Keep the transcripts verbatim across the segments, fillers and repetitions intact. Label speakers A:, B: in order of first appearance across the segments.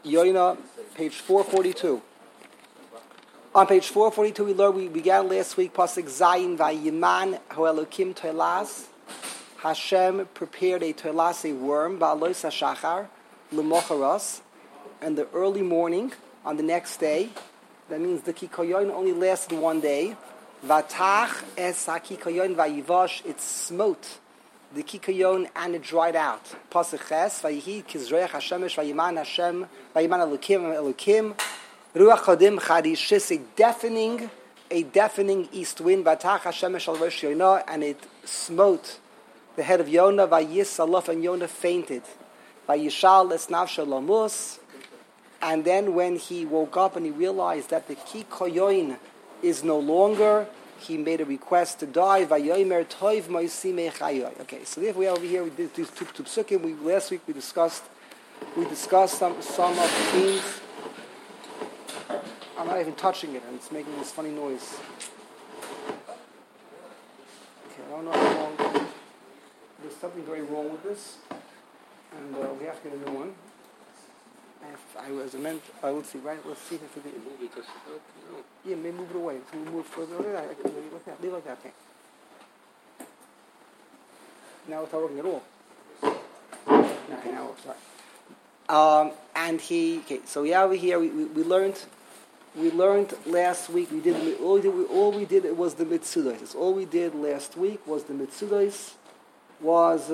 A: Yoina, page four forty-two. On page four forty-two, we learned, we began last week, Pasuk Zayin Vayiman Hoelokim Toilas. Hashem prepared a toilas, a worm, Ba'alois HaShachar, L'mocharos, and the early morning, on the next day. That means the Kikoyon only lasted one day. Vatach es HaKikoyon Vayivosh, it smote the Kikoyon and it dried out. Pasuk Ches, Vayihi Kizreach Hashemesh Vayiman Hashem, Vayiman Elokim Elokim, Ruach Chodim Charishis, a deafening, a deafening east wind. Vatach Hashemesh Al Rosh Yonah, and it smote the head of Yonah. Vayis Alof, and Yonah fainted. Vayishal es nafsho lamus, and then when he woke up and he realized that the Kikoyon is no longer, he made a request to die. Vayomer toiv moisimei chayoy. Okay, so therefore we are over here. We did two two psukim. We last week we discussed we discussed some some of the themes. I'm not even touching it, and it's making this funny noise. Okay, I don't know how long. There's something very wrong with this, and uh, we have to get a new one. If I was meant, I would see, right? Let's see if we can move it. Yeah, maybe move it away. So we move further away. I can leave it like that. Leave it like that. Okay. Now it's not working at all. Okay, now it's sorry. Um, and he. Okay, so yeah, over here we, we, we learned. We learned last week. We did all we did. We, all we did it was the mitzudos. All we did last week was the mitzudos. Was. Uh,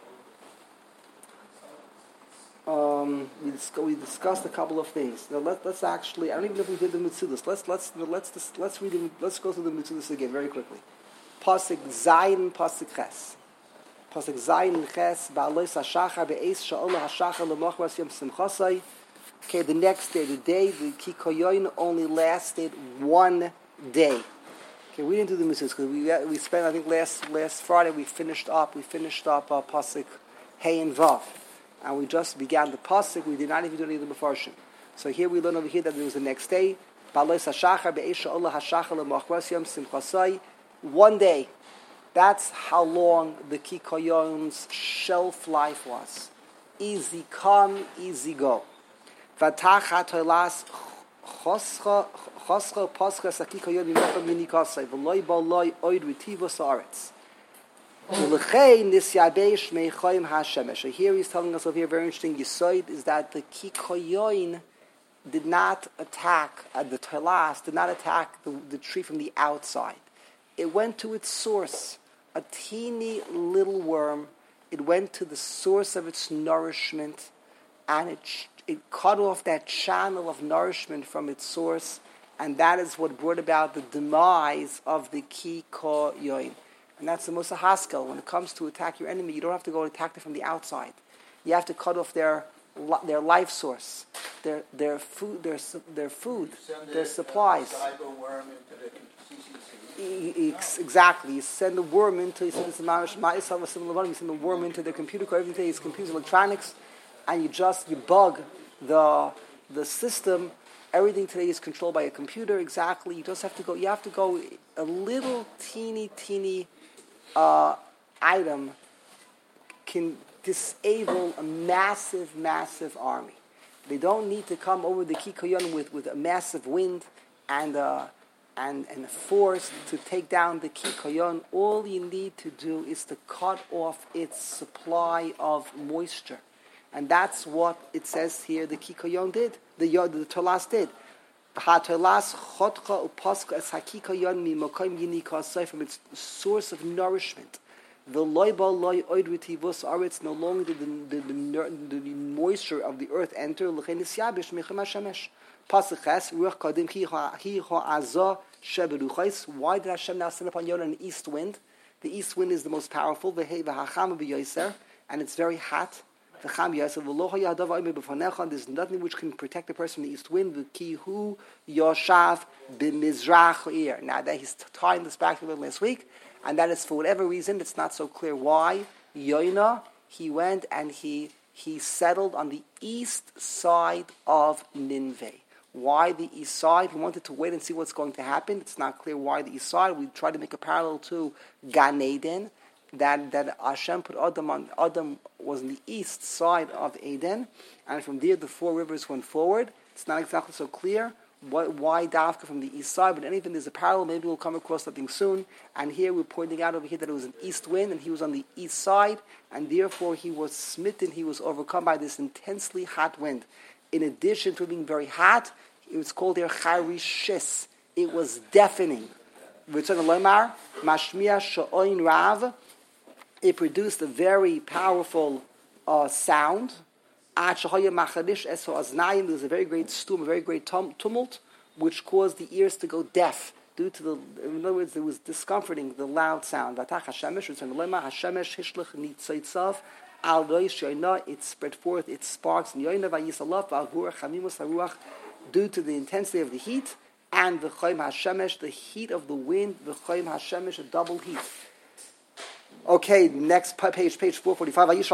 A: Um, we, discuss, we discussed a couple of things. Now let, let's actually. I don't even know if we did the Mitzudas. Let's let's let's let's read them. Let's go through the Mitzudas again very quickly. Pasuk Zayin, Pasuk Ches. Pasuk Zayin Ches. Ba'alois HaShachar be'eis sha'olah HaShachar l'mochras yom simchasai. Okay, the next day, the day the Kikoyon only lasted one day. Okay, we didn't do the Mitzudas because we we spent. I think last last Friday we finished up. We finished up uh, Pasuk Hey and Vav. And we just began the pasuk. We did not even do any of the Mefarshim. So here we learn over here that there was the next day. One day. That's how long the Kikoyon's shelf life was. Easy come, easy go. So here he's telling us over here, very interesting Yisoid, is that the Kikoyon did not attack, uh, the Toilas did not attack the, the tree from the outside. It went to its source, a teeny little worm. It went to the source of its nourishment, and it, it cut off that channel of nourishment from its source, and that is what brought about the demise of the Kikoyon. And that's the Musa Haskell. When it comes to attack your enemy, you don't have to go and attack them from the outside. You have to cut off their their life source, their their food, their their food, their supplies. Exactly. You send the worm into. You send the worm into their computer. Everything is computer electronics, and you just you bug the the system. Everything today is controlled by a computer. Exactly. You just have to go. You have to go a little teeny teeny. Uh, item can disable a massive, massive army. They don't need to come over the Kikoyon with, with a massive wind and uh, and and a force to take down the Kikoyon. All you need to do is to cut off its supply of moisture, and that's what it says here. The Kikoyon did. The the Tolas did. From its source of nourishment. The loiba loy oidritivus aretz, no longer did the, the, the, the moisture of the earth enter. Why did Hashem now send upon Yonah an east wind? The east wind is the most powerful, and it's very hot. There's nothing which can protect the person from the east wind. Now that he's tying this back to the last week, and that is for whatever reason, it's not so clear why. Yonah, he went and he he settled on the east side of Nineveh. Why the east side? He wanted to wait and see what's going to happen. It's not clear why the east side. We tried to make a parallel to Gan Eden. that that Hashem put Adam on. Adam was on the east side of Eden, and from there the four rivers went forward. It's not exactly so clear what, why Dafka from the east side, but anything there's a parallel. Maybe we'll come across something soon. And here we're pointing out over here that it was an east wind, and he was on the east side, and therefore he was smitten. He was overcome by this intensely hot wind. In addition to being very hot, it was called there Charishis. It was deafening. It produced a very powerful uh, sound. There was a very great storm, a very great tumult, which caused the ears to go deaf due to the. In other words, it was discomforting, the loud sound. It spread forth its sparks due to the intensity of the heat and the Chaim Hashemesh, the heat of the wind, the Chaim Hashemesh, a double heat. Okay, next page, page four forty-five. He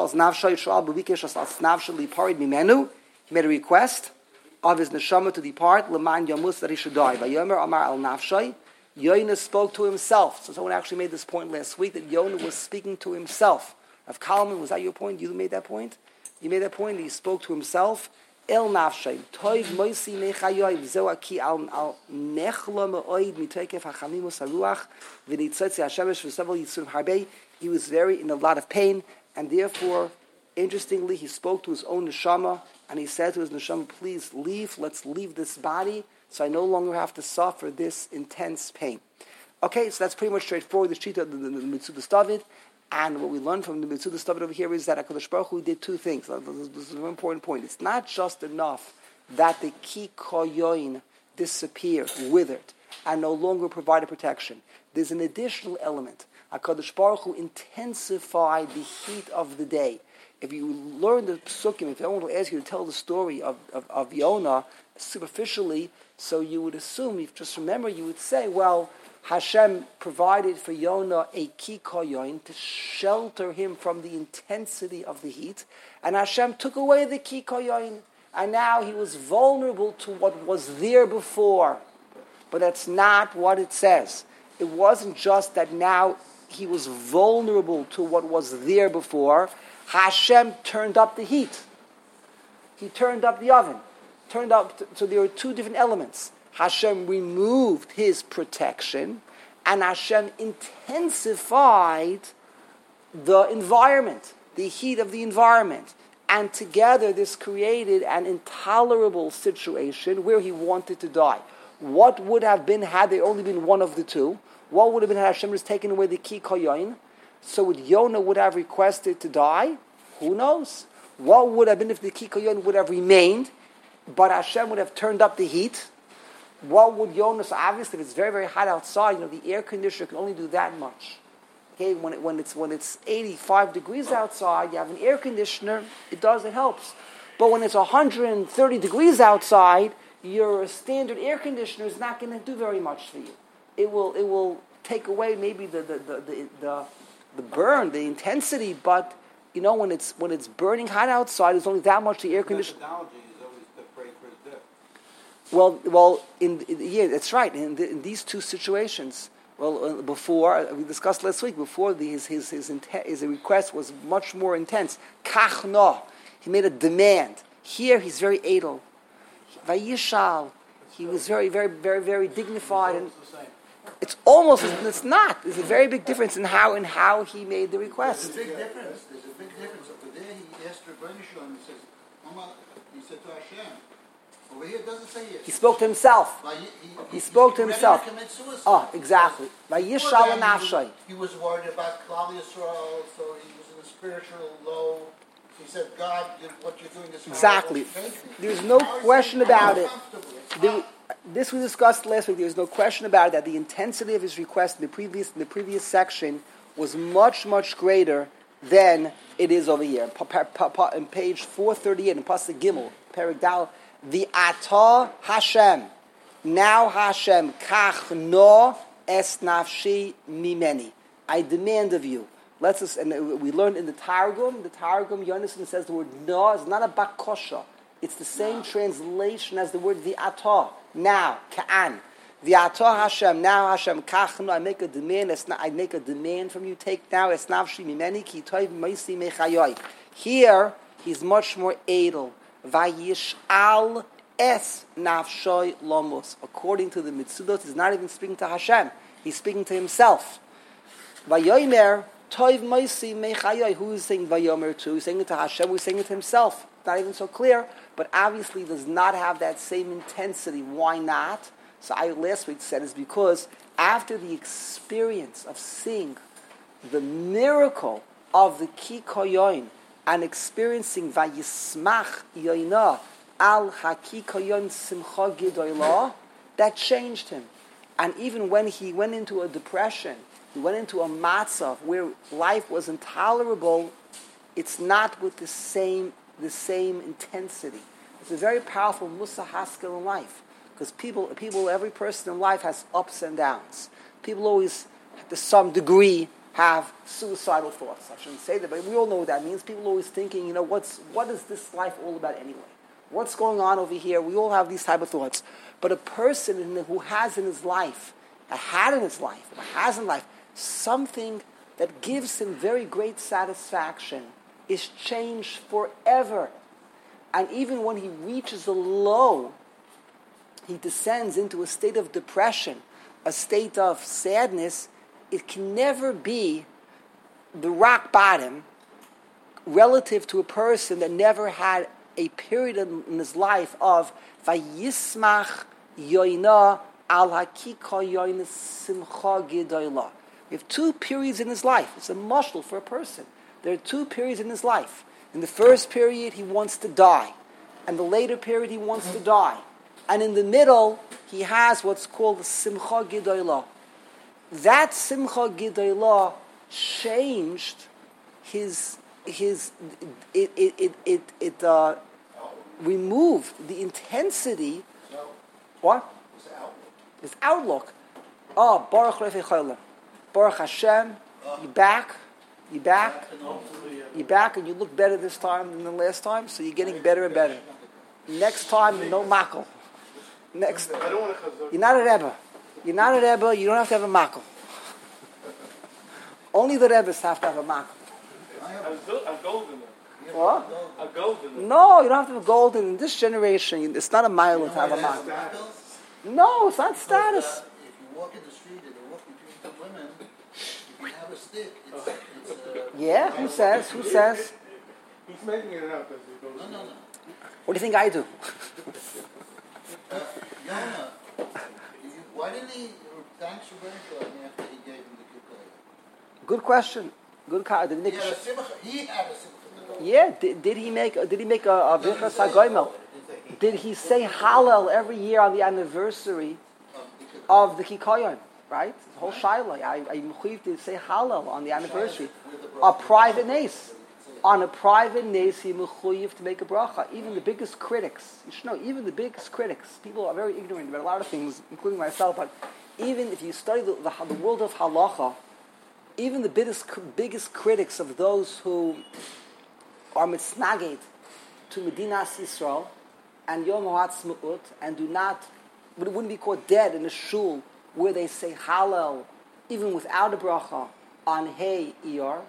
A: made a request of his neshama to depart, Leman Yamus, that he should die. Vayomer Amar al Nafshay. Yonah spoke to himself. So someone actually made this point last week that Yonah was speaking to himself. Of Kalman, was that your point? You made that point? You made that point that he spoke to himself. El Nafshay. Toiv Moisi Nechayoiv Zoaki al Nechla Me'oid Mitoikef HaChamimus HaRuach V'nitzotzi HaShemesh V'sevel Yitzur Harbei. He was very in a lot of pain, and therefore, interestingly, he spoke to his own neshama, and he said to his neshama, please leave, let's leave this body, so I no longer have to suffer this intense pain. Okay, so that's pretty much straightforward, the Shita of the, the, the Metzudas David, and what we learned from the Metzudas David over here is that HaKadosh Baruch Hu did two things. This is an important point. It's not just enough that the Ki Koyoin disappeared, withered, and no longer provided protection. There's an additional element. HaKadosh Baruch Hu intensified the heat of the day. If you learn the Psukim, if anyone will ask you to tell the story of, of, of Yonah superficially, so you would assume, if just remember, you would say, well, Hashem provided for Yonah a ki koyon to shelter him from the intensity of the heat, and Hashem took away the ki koyon, and now he was vulnerable to what was there before. But that's not what it says. It wasn't just that now he was vulnerable to what was there before. Hashem turned up the heat. He turned up the oven. Turned up, to, so there were two different elements. Hashem removed his protection, and Hashem intensified the environment, the heat of the environment. And together this created an intolerable situation where he wanted to die. What would have been had there only been one of the two? What would have been had Hashem has taken away the ki koyon? So would Yonah would have requested to die? Who knows? What would have been if the ki koyon would have remained, but Hashem would have turned up the heat? What would Yonah? So obviously, if it's very very hot outside, you know the air conditioner can only do that much. Okay, when it, when it's when it's eighty-five degrees outside, you have an air conditioner. It does, it helps. But when it's one hundred thirty degrees outside, your standard air conditioner is not going to do very much for you. It will it will take away maybe the the, the, the, the the burn, the intensity, but you know when it's when it's burning hot outside, there's only that much the air conditioner.
B: Methodology is always to pray for his death.
A: Well, well, in, in yeah, that's right. In, the, in these two situations, well, uh, before we discussed last week, before the, his his his, inten- his request was much more intense. Kach no, he made a demand. Here he's very edel. Vayishal, he was very very very very dignified and. It's almost, it's not. There's a very big difference in how in how he made the request.
B: There's a big difference. There's a big difference. Over there, he asked Rebbeinu Shalom, he says, Mama, he said to Hashem. Over here, it doesn't say it.
A: He spoke to himself.
B: He, he,
A: he spoke to himself.
B: To commit suicide.
A: Oh, exactly. Vayishal nafshay.
B: He was worried about Klal Yisrael, so he was in a spiritual low. He said, God, what you're doing is
A: exactly. There's no question about it. There, this we discussed last week. There's no question about it that the intensity of his request in the previous in the previous section was much much greater than it is over here. In page four thirty-eight in Pasuk Gimel, Perek Dal, the Atah Hashem. Now Hashem, Kach no es nafshi mimeni. I demand of you. Let's us, and we learned in the Targum, the Targum, Yonason says the word no is not a bakosha. It's the same translation as the word the atah. Now, ka'an. V'ato Hashem, now Hashem, kachnu, I make a demand, it's not, I make a demand from you, take now, it's nafshi mimeni, ki toiv moisi mechayoy. Here, he's much more edel. Vayish'al es nafshoy lomos. According to the Mitzudot, he's not even speaking to Hashem, he's speaking to himself. Vayomer, toiv moisi mechayoy. Who is saying Vayomer to? He's saying it to Hashem, who's saying it to himself. Not even so clear, but obviously does not have that same intensity. Why not? So I last week said is because after the experience of seeing the miracle of the Ki Koyon and experiencing Vayismach Yoina al Haki Koyon Simcha Gidoyla, that changed him. And even when he went into a depression, he went into a matzav where life was intolerable, it's not with the same the same intensity. It's a very powerful Musa Haskell in life. Because people, people, every person in life has ups and downs. People always, to some degree, have suicidal thoughts. I shouldn't say that, but we all know what that means. People are always thinking, you know, what's what is this life all about anyway? What's going on over here? We all have these type of thoughts. But a person who has in his life, had in his life, or has in life, something that gives him very great satisfaction is changed forever. And even when he reaches a low, he descends into a state of depression, a state of sadness, it can never be the rock bottom relative to a person that never had a period in, in his life of Vayismach Yoina al Hakika Yoina Simcha Gidoyla. We have two periods in his life. It's a mashal for a person. There are two periods in his life. In the first period, he wants to die. And the later period, he wants to die. And in the middle, he has what's called the Simcha Gidoyla. That Simcha Gidoyla changed his, his it, it, it, it, it uh, removed the intensity. What? His outlook. Oh, Baruch Refei Cholim. Baruch Hashem, you back, you back, you back, and you look better this time than the last time, so you're getting better and better. Next time, no makel. Next, you're not a Rebbe. You're not a Rebbe, you don't have to have a makel. Only the Rebbes have to have a makel.
C: A golden.
A: What?
C: A golden.
A: No, you don't have to have a golden. In this generation, it's not a mile to have a makel. No, it's not status.
B: If you walk in the street and you walk between two women, if you have a stick, it's, it's uh,
A: Yeah, who says? Who says?
C: He's making it up as he goes.
B: no, no, no.
A: What do you think I do?
B: Uh, Yona, you- why didn't he thank Shubenko after he gave him the kikkoy?
A: Good question. Good question. Did he
B: He
A: make
B: had
A: a
B: a simcha. He had a simcha.
A: Yeah, did, did he make did he make a, a Birchas HaGoimel? Did he say Hallel every year on the anniversary of the Kikoyon? Right? The whole Shiloh. I I'm mechuyev to say Hallel on the anniversary. A private nace. On a private nace, he mechuyev to make a bracha. Even the biggest critics, you should know, even the biggest critics, people are very ignorant about a lot of things, including myself, but even if you study the, the, the world of halacha, even the biggest, biggest critics of those who are mitznaged to Medinas Yisrael and Yom HaAtzmaut and do not, but it wouldn't be caught dead in a shul where they say Hallel, even without a bracha, on Hey Iyar.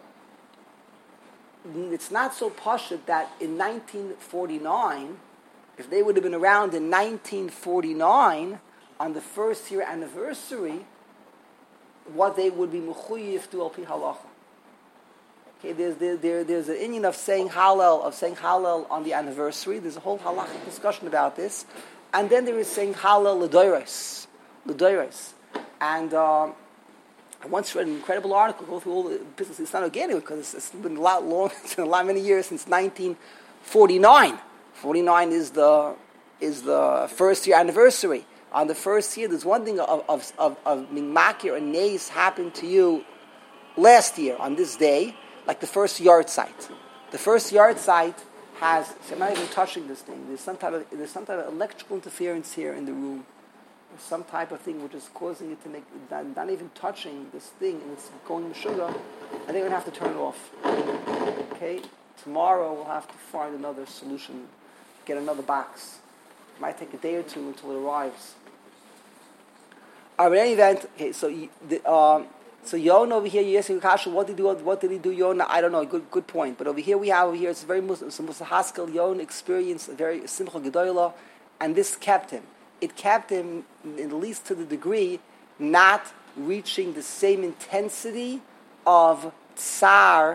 A: It's not so pashut that in nineteen forty-nine, if they would have been around in nineteen forty-nine, on the first year anniversary, what they would be mechuyev to al pi halacha. Okay, there's there, there there's an inyan of saying Hallel of saying Hallel on the anniversary. There's a whole halachic discussion about this, and then there is saying Hallel l'doros, l'doros, and um, I once read an incredible article go through all the business. It's not organic because it's, it's been a lot long, it's been a lot many years since nineteen forty-nine. forty-nine is the is the first year anniversary. On the first year, there's one thing of of of, of Mingmakir and Nace happened to you last year on this day, like the first yard site. The first yard site has. See, I'm not even touching this thing. There's some type of there's some type of electrical interference here in the room. There's some type of thing which is causing it to make not, not even touching this thing, and it's going to sugar. I think we're gonna have to turn it off. Okay. Tomorrow we'll have to find another solution. Get another box. It might take a day or two until it arrives. Uh, in any event, okay, so you- the, um, so Yonah over here, you're asking Kasha, what did he do? What did he do, Yonah? I don't know. Good, good point. But over here, we have over here. It's very Muslim. So Musa Haskell Yonah experienced a very simcha gedolah, and this kept him. It kept him, at least to the degree, not reaching the same intensity of tsar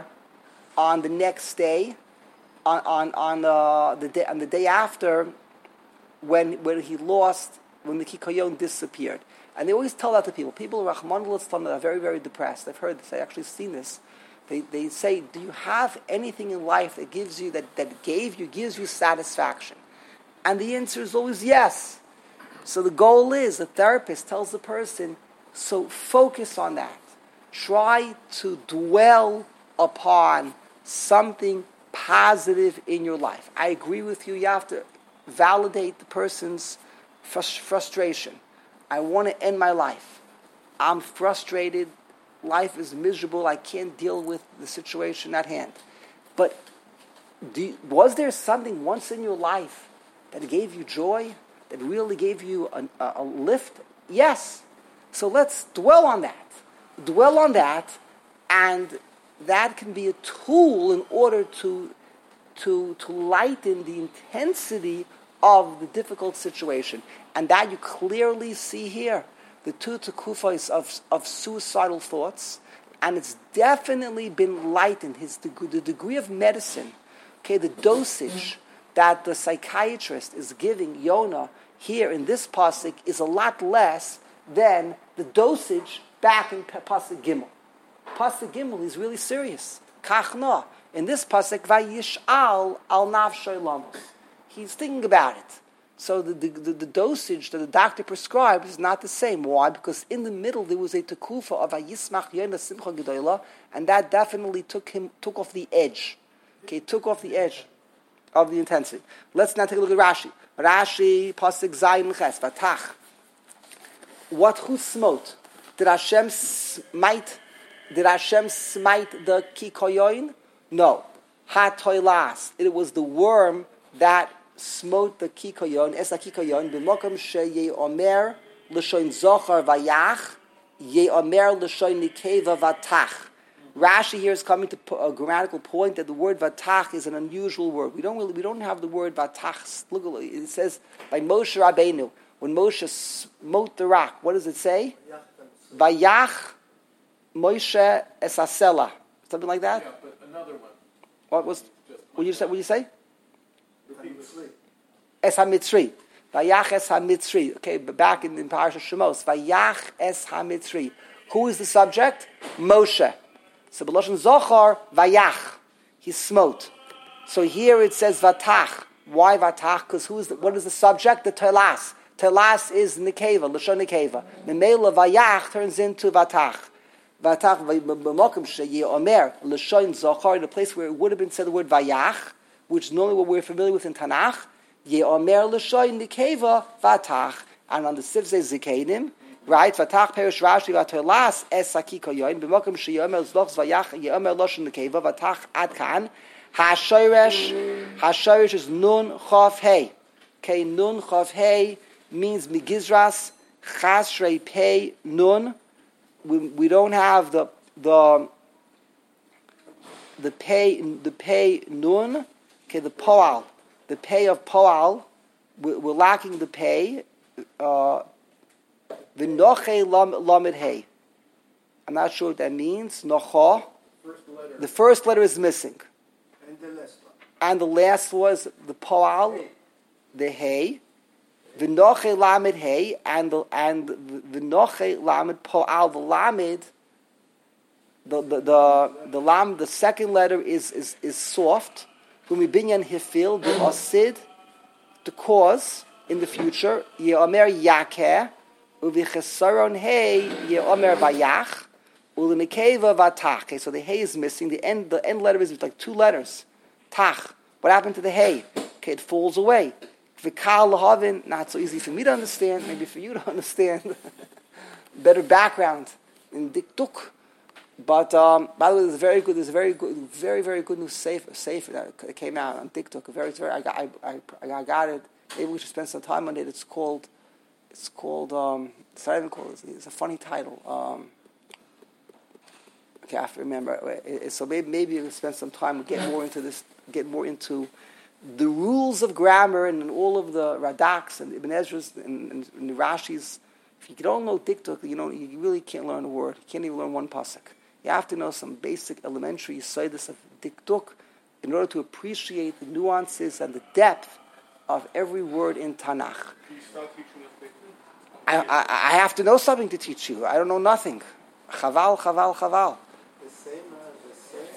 A: on the next day, on on on uh, the day on the day after, when when he lost, when the Kikayon disappeared. And they always tell that to people. People, Rahman al are very, very depressed. I've heard this. I've actually seen this. They they say, do you have anything in life that gives you, that, that gave you, gives you satisfaction? And the answer is always yes. So the goal is, the therapist tells the person, so focus on that. Try to dwell upon something positive in your life. I agree with you. You have to validate the person's frust- frustration. I want to end my life. I'm frustrated. Life is miserable. I can't deal with the situation at hand. But do you, was there something once in your life that gave you joy, that really gave you a, a, a lift? Yes. So let's dwell on that. Dwell on that, and that can be a tool in order to, to, to lighten the intensity of the difficult situation. And that you clearly see here, the two tekufos of, of suicidal thoughts, and it's definitely been lightened. His deg- the degree of medicine, okay, the dosage that the psychiatrist is giving Yonah here in this pasuk is a lot less than the dosage back in pasuk Gimel. Pasuk Gimel is really serious. Kachna. In this pasuk, vayishal al nafshay lamos. He's thinking about it. So the, the, the, the dosage that the doctor prescribed is not the same. Why? Because in the middle there was a tekufa of a yismach yonah simcha gedolah, and that definitely took him took off the edge. Okay, took off the edge of the intensity. Let's now take a look at Rashi. Rashi pasuk zayin ches vatach. What who smote? Did Hashem smite? Did Hashem smite the kikoyon? No. Hatoilas. It was the worm that smote the kikoyon, es a kikoyon, b'mokom she omer l'shoin zochar vayach, omer l'shoin nikeva vatach. Rashi here is coming to a grammatical point that the word vatach is an unusual word. We don't really, we don't have the word vatach. Look, it says by Moshe Rabbeinu, when Moshe smote the rock, what does it say? Vayach Moshe es asela. Something like that?
C: Yeah, but another one.
A: What was, what did you say? What did you say?
C: Repeat.
A: Es HaMitzri. Vayach es HaMitzri. Okay, but back in, in Parashat Shemos. Vayach es HaMitzri. Who is the subject? Moshe. So B'Lashon Zochar, Vayach. He smote. So here it says Vatach. Why Vatach? Because who is the, what is the subject? The Telas. Telas is Nikeva, Lashon Nikeva. Memela Vayach turns into Vatach. Vatach b'mokum sheyi omer Lashon Zochar, in a place where it would have been said the word Vayach, which is normally what we're familiar with in Tanakh, Ye Omer L'Shoin Nikeva Vatach, and on the Sivzei Zikenim, right? Vatach Perish Rashi Vatolas Es Sakiko Yoin B'Mokum She Omer Zloch Vayach Ye Omer L'Shoin Nikeva Vatach Adkan Hashoresh Hashoresh is Nun Chof Hey. Okay, Nun Chof Hey means Migizras Chasrei Pei Nun. We, we don't have the the the pay the pay Nun. Okay, the poal, the pay of poal, we're, we're lacking the pay. The noche lamed hey. I'm not sure what that means. Nocha. The first letter is missing.
B: And the last one.
A: And the last was the poal, the hay. The noche lamed hey, and the and the noche lamed poal, the lamed. The the the the lam, the second letter is is is soft. Whom binyan hifil the asid, to cause in the future. Ye omer yakeh uvichesaron hey ye omer vayach ulimikeva vatach. So the hey is missing. The end the end letter is like two letters. Tach. What happened to the hey? Okay, it falls away. Vikal lahavin, not so easy for me to understand. Maybe for you to understand. Better background in diktuk. But um, by the way, there's a very good, there's a very good, very very good new safe safe that came out on TikTok. Very, very, I got, I, I, I got it. Maybe we should spend some time on it. It's called It's called. Um, it's not even called. It's, it's a funny title. Um, okay, I have to remember. It, it, so maybe maybe we'll spend some time. We'll get more into this. Get more into the rules of grammar and all of the Radaks and Ibn Ezra's and, and, and the Rashi's. If you don't know diktuk, you know you really can't learn a word. You can't even learn one pasuk. You have to know some basic elementary sidus of diktuk in order to appreciate the nuances and the depth of every word in Tanakh.
C: Can you start teaching us diktuk?
A: I, I, I have to know something to teach you. I don't know nothing. Chaval, chaval, chaval.
D: The same, uh, the same,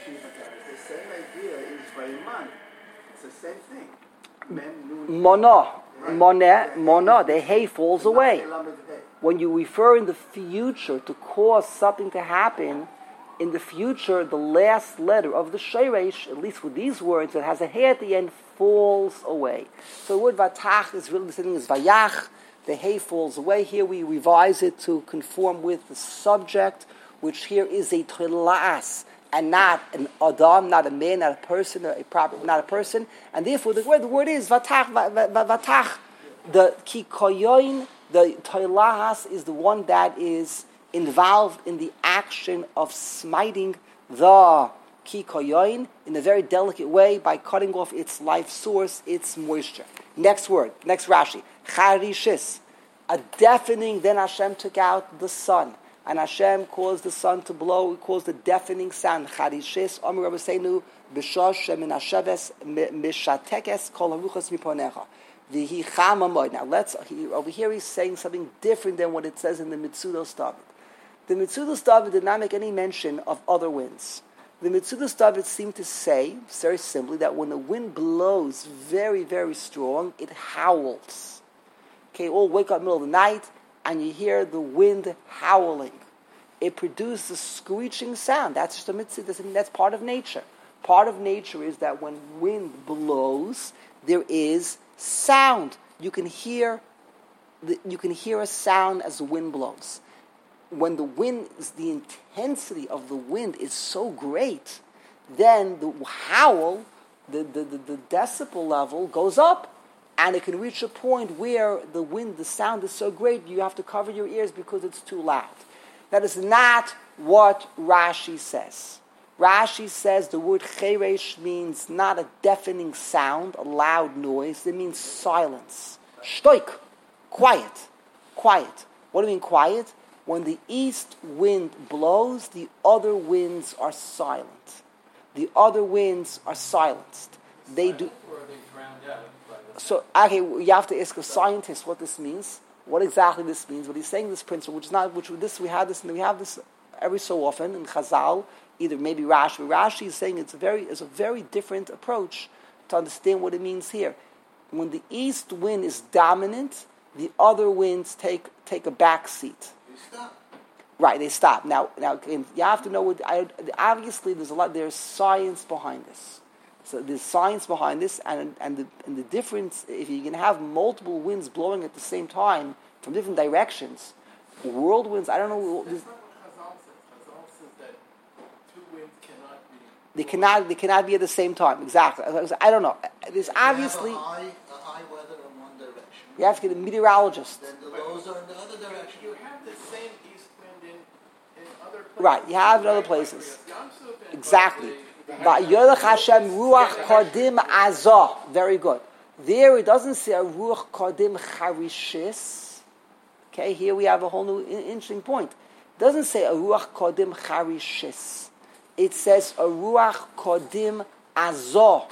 D: uh, the same idea is Vayiman. It's the same thing. Mem, nun,
A: Mona,
D: Right.
A: mona, mona. The hay falls away.
D: Lamed Hey.
A: When you refer in the future to cause something to happen, in the future, the last letter of the sheresh, at least with these words, it has a hay at the end, falls away. So the word vatach is really the same thing as vayach. The hay falls away. Here we revise it to conform with the subject, which here is a trila'as, and not an adam, not a man, not a person, a proper, not a person. And therefore, the word the word is vatach, vatach. The kikoyoin, the trila'as, is the one that is involved in the action of smiting the kikoyoin in a very delicate way by cutting off its life source, its moisture. Next word, next Rashi. Charishis, a deafening, then Hashem took out the sun. And Hashem caused the sun to blow, he caused a deafening sound. Charishis, Omer Rabbeinu, B'shosh min hasheves, mishatekes, kol haruchas miponecha. V'hi chama moed. Now let's, he, over here he's saying something different than what it says in the Mitzudos David. The Mitzudos David did not make any mention of other winds. The Mitzudos David seemed to say, very simply, that when the wind blows very, very strong, it howls. Okay, all wake up in the middle of the night, and you hear the wind howling. It produces a screeching sound. That's just a mitzvah. That's part of nature. Part of nature is that when wind blows, there is sound. You can hear, the, you can hear a sound as the wind blows. When the wind, the intensity of the wind is so great, then the howl, the, the, the, the decibel level goes up. And it can reach a point where the wind, the sound is so great, you have to cover your ears because it's too loud. That is not what Rashi says. Rashi says the word cheresh means not a deafening sound, a loud noise. It means silence. Shtoik, quiet, quiet. What do you mean quiet? When the east wind blows, the other winds are silent. The other winds are silenced. They do.
C: Or are they drowned out?
A: So, okay, you have to ask a scientist what this means, what exactly this means. But he's saying this principle, which is not, which this we have this, and we have this every so often in Chazal, either maybe Rashi. Rashi is saying it's a very, it's a very different approach to understand what it means here. When the east wind is dominant, the other winds take take a back seat.
B: They stop.
A: Right, they stop. Now, now you have to know what. I, obviously, there's a lot. There's science behind this. So there's science behind this, and and the and the difference. If you can have multiple winds blowing at the same time from different directions, whirlwinds. I don't know.
C: That's not what Chazal says. Chazal says that two winds cannot be.
A: They cannot. They cannot be at the same time. Exactly. I don't know. There's obviously.
B: You have a high, a high weather in one direction.
A: You have to get a meteorologist.
B: Then the lows are in the other direction.
C: You have the same east wind in, in other places.
A: Right, you have it in other places.
C: Yamsuf and
A: Exactly.
C: Bali,
A: Va'yolech Hashem ruach kodim azah. Very good. There it doesn't say a ruach kodim charishis. Okay, here we have a whole new interesting point. It doesn't say a ruach kodim charishis. It says a ruach kodim azah.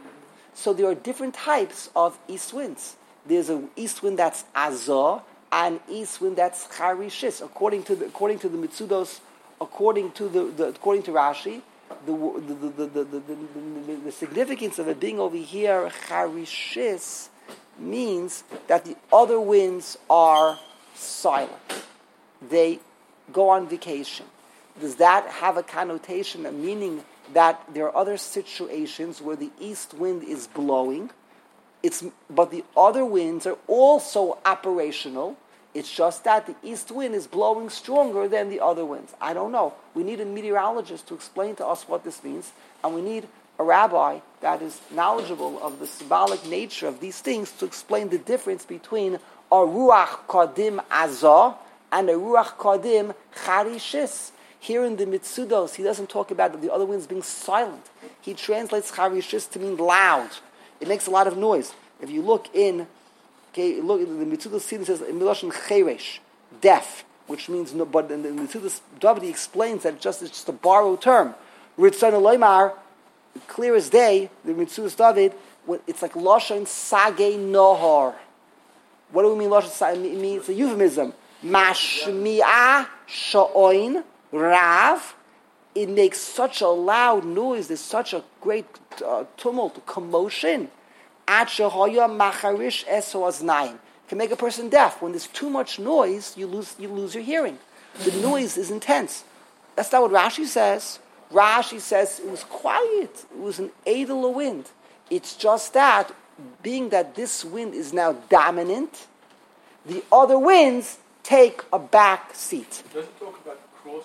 A: So there are different types of east winds. There's an east wind that's azah and east wind that's charishis. According to the according to the Mitzudos, according to the, the according to Rashi. The the, the, the, the, the, the, the significance of it being over here, charishis, means that the other winds are silent. They go on vacation. Does that have a connotation, a meaning that there are other situations where the east wind is blowing, it's but the other winds are also operational? It's just that the east wind is blowing stronger than the other winds. I don't know. We need a meteorologist to explain to us what this means, and we need a rabbi that is knowledgeable of the symbolic nature of these things to explain the difference between a ruach kodim azah and a ruach kodim charishis. Here in the Mitzudos, he doesn't talk about the other winds being silent. He translates charishis to mean loud. It makes a lot of noise. If you look in, okay, look in the Mitzudos, it says in Miloshin cheresh, deaf, which means no. But in the Mitzudos, David explains that it's just it's just a borrowed term. Ritzon Eloymar, clear as day. The Mitzudos David, it's like lashon sage nohar. What do we mean? Lashon sage? It means it's a euphemism. Mashmi'ah sha'oin rav. It makes such a loud noise. There's such a great uh, tumult, commotion. At shehoya macharish eso aznayin. Can make a person deaf. When there's too much noise, you lose you lose your hearing. The noise is intense. That's not what Rashi says. Rashi says it was quiet. It was an edel wind. It's just that, being that this wind is now dominant, the other winds take a back seat.
C: Does it talk about crosswinds?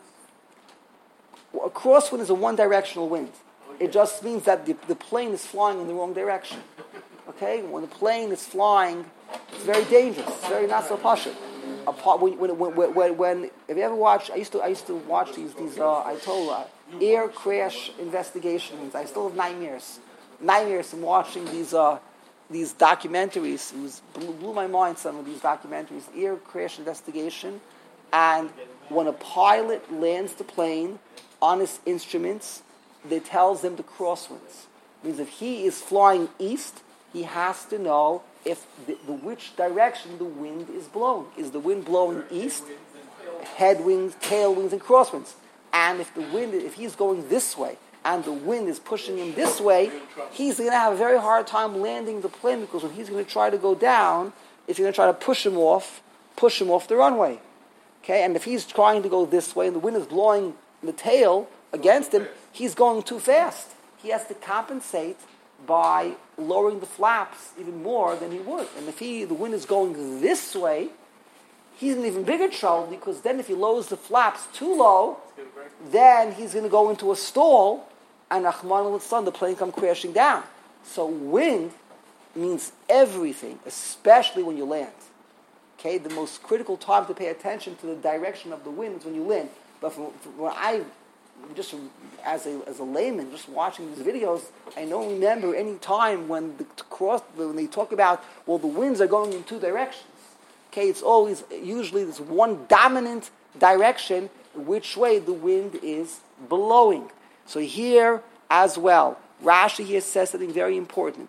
A: A crosswind is a one-directional wind. Okay. It just means that the, the plane is flying in the wrong direction. Okay? When the plane is flying, it's very dangerous. It's very not so pashut. When, when, when, when, when, have you ever watched? I used to. I used to watch these. These. Uh, I told uh, air crash investigations. I still have nightmares. Nightmares from watching these. Uh, these documentaries. It was blew, blew my mind. Some of these documentaries. Air crash investigation, and when a pilot lands the plane on his instruments, they tells him the crosswinds. It means if he is flying east, he has to know if the, the which direction the wind is blowing. Is the wind blowing east? Headwinds, tailwinds, and crosswinds. And if the wind, if he's going this way, and the wind is pushing him this way, he's going to have a very hard time landing the plane, because when he's going to try to go down, it's going to try to push him off, push him off the runway. Okay, and if he's trying to go this way, and the wind is blowing the tail against him, he's going too fast. He has to compensate by lowering the flaps even more than he would. And if he the wind is going this way, he's in even bigger trouble, because then if he lowers the flaps too low, then he's going to go into a stall, and Rahman al-Sun, the plane come crashing down. So wind means everything, especially when you land. Okay, the most critical time to pay attention to the direction of the wind is when you land. But from, from when I just as a as a layman, just watching these videos, I don't remember any time when the cross when they talk about, well, the winds are going in two directions. Okay, it's always usually this one dominant direction which way the wind is blowing. So here as well, Rashi here says something very important.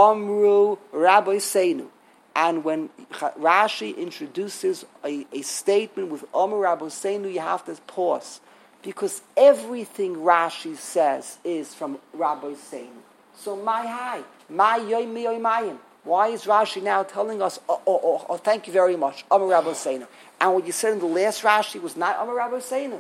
A: Amru Rabbi Seinu. And when Rashi introduces a, a statement with Amru Rabbi Seinu, you have to pause. Because everything Rashi says is from Rabbi Seinu. So my hi, my yoy mi yoy mayim. Why is Rashi now telling us, oh, oh, oh, oh thank you very much, Amar Rabbi Seinu? And what you said in the last Rashi was not Amar Rabbi Seinu.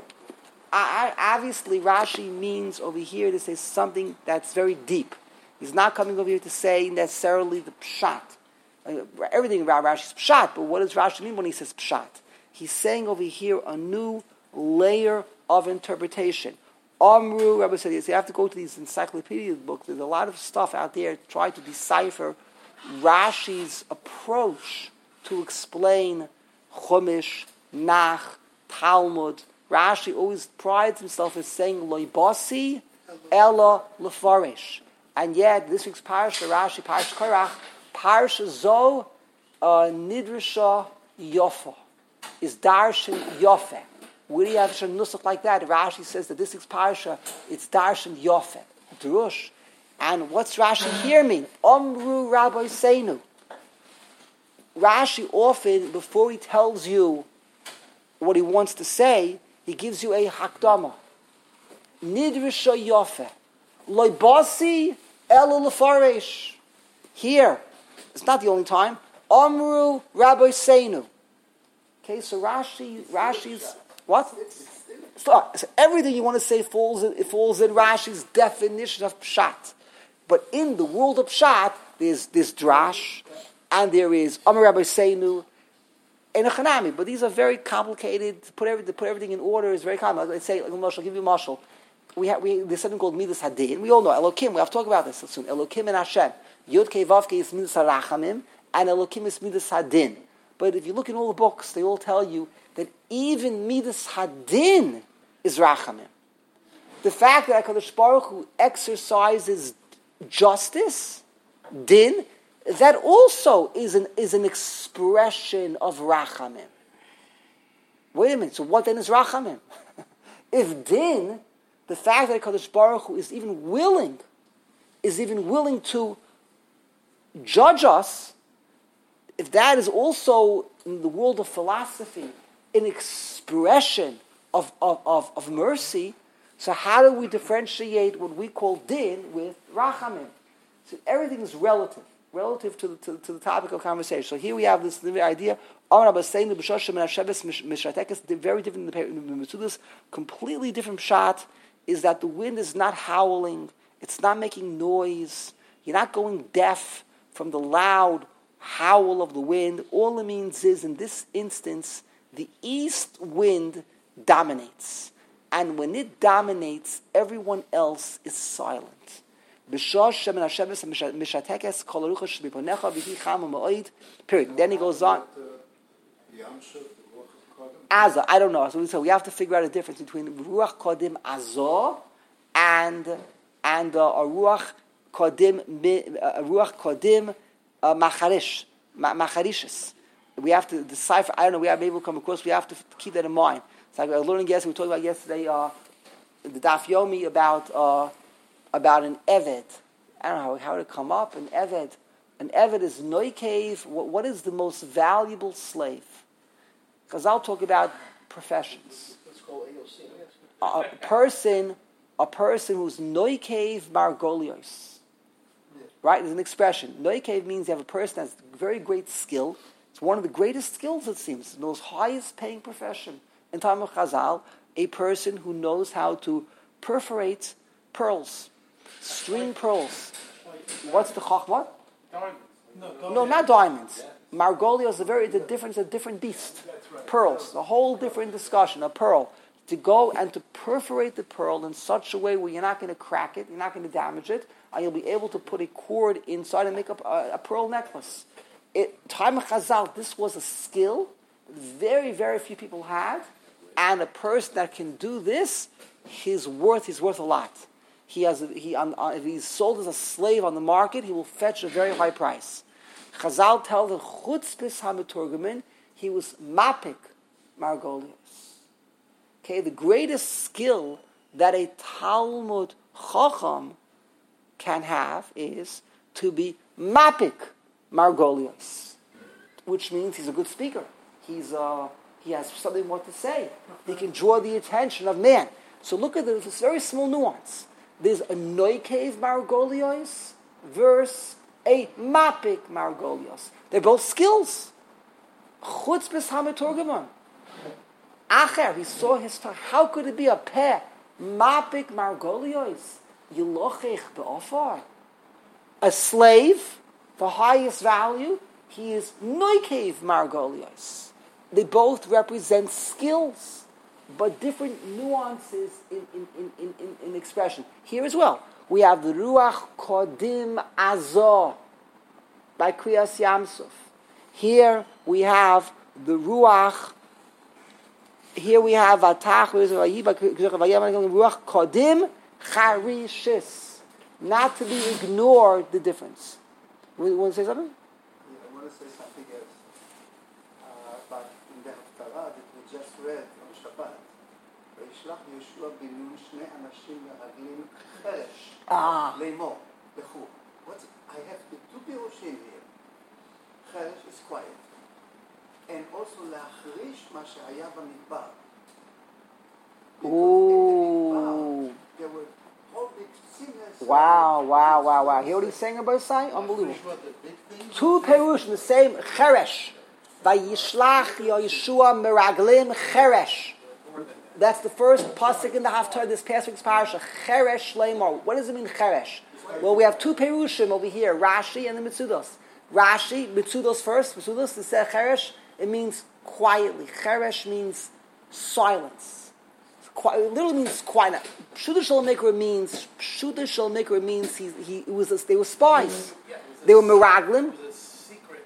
A: I, I, obviously, Rashi means over here to say something that's very deep. He's not coming over here to say necessarily the pshat. Uh, everything about Rashi is pshat, but what does Rashi mean when he says pshat? He's saying over here a new layer of interpretation. Amru Rabbi said, you have to go to these encyclopedia books. There's a lot of stuff out there to try to decipher Rashi's approach to explain Chumash, Nach, Talmud. Rashi always prides himself as saying Loibasi Ella Lefarish. And yet, this week's Parsha, Rashi, Parsha Korach, Parsha Zo uh, Nidrisha Yofa is Darshan Yofe. Where do you have a nusach like that? Rashi says that this week's Parsha, it's Darshan Yofe. Drush. And what's Rashi here mean? Amru Rabbi Seinu. Rashi often, before he tells you what he wants to say, he gives you a hakdama. Nidrisha Yofe. Loibasi Ela Lefaresh. Here, it's not the only time. Amru Rabbi Seinu. Okay, so Rashi, Rashi's what? So, so everything you want to say falls in, it falls in Rashi's definition of pshat. But in the world of pshat, there's this drash, and there is Amar Rabbi Seinu, and a chanami. But these are very complicated. To put every, to put everything in order is very complicated. Let's say, like, I'll give you a mashal. We have we there's something called Midas Hadin. We all know Elokim. We have to talk about this soon. Elokim and Hashem. Yud Kei Vav Kei is Midas Harachamim, and Elokim is Midas Hadin. But if you look in all the books, they all tell you that even Midas Hadin is Rachamim. The fact that HaKadosh Baruch Hu exercises justice, din, that also is an, is an expression of Rachamim. Wait a minute, so what then is Rachamim? If din, the fact that HaKadosh Baruch Hu is even willing, is even willing to judge us, if that is also, in the world of philosophy, an expression of, of, of, of mercy, so how do we differentiate what we call din with rachamim? So everything is relative, relative to the, to, to the topic of conversation. So here we have this idea, very different in the, in the Metzudas, completely different shot, is that the wind is not howling, it's not making noise, you're not going deaf from the loud howl of the wind. All it means is, in this instance, the east wind dominates. And when it dominates, everyone else is silent. Period. Then he goes on. Azah, I don't know. So we say we have to figure out a difference between Ruach Kodim Azah and and uh, a Ruach Kodim uh, Ruach Kodim uh, Macharish Macharishis. We have to decipher. I don't know. We have able to come across. We have to keep that in mind. It's like I was learning yesterday. We talked about yesterday uh, the Daf Yomi about uh, about an Eved. I don't know how, how to come up. An Eved. An Eved is Noikev. What, what is the most valuable slave? Because I'll talk about professions.
C: It's called A O C.
A: A person, a person who's Noikev Margolios. Right? There's an expression. Noikev means you have a person that has very great skill. It's one of the greatest skills, it seems. It's the most highest paying profession. In time of Chazal, a person who knows how to perforate pearls, string pearls. What's the chachma?
C: Diamonds. No,
A: No, not diamonds. Margolios is a very the different, a different beast. Pearls, a whole different discussion. A pearl, to go and to perforate the pearl in such a way where you're not going to crack it, you're not going to damage it, and you'll be able to put a cord inside and make up a, a pearl necklace. It time of Chazal, this was a skill that very, very few people had. And a person that can do this, his worth is worth a lot. He has he on, on, if he's sold as a slave on the market, he will fetch a very high price. Chazal tells the chutzpis hamiturgamin, he was mapik margolius. Okay, the greatest skill that a Talmud chacham can have is to be mapik margolius, which means he's a good speaker. He's uh, He has something more to say. He can draw the attention of man. So look at this very small nuance. There's a Noikev Margolios versus a Mapik Margolios. They're both skills. Chutzpis Hamiturgaman. Acher, he saw his time. How could it be a pair? Mapik Margolios. Yilochech be'ofar. A slave, the highest value, he is Noikev Margolios. They both represent skills, but different nuances in, in, in, in, in, in expression. Here as well, we have the Ruach Kodim Azor by Kriyas Yamsuf. Here we have the Ruach, here we have Atach, Ruach Kodim Charishis. Not to be ignored, the difference. You want to say something?
D: Yeah, I want to say something else. But in the Haftarah that we just read on Shabbat, וישלח יהושע בן נון שני אנשים מרגלים חרש לאמור וכו'. What's I have the two פירושים here. חרש is quiet. And also להחריש מה שהיה במדבר.
A: Ooh.
D: There were whole big sinners.
A: Wow, wow, wow, wow. Hear what he's saying about Sai? Unbelievable. Two perush in the same cheresh. Vayishlach Yeshua meraglim cheresh. That's the first pasuk in the Haftarah, this past week's parasha. Cheresh leimor. What does it mean, cheresh? Well, we have two perushim over here, Rashi and the Mitzudos. Rashi, Mitzudos first. Mitzudos, to say cheresh, it means quietly. Cheresh means silence. It literally means quiet. Pshuta Shalom means Pshuta Shalom means he, he it was a, they were spies. They were meraglim.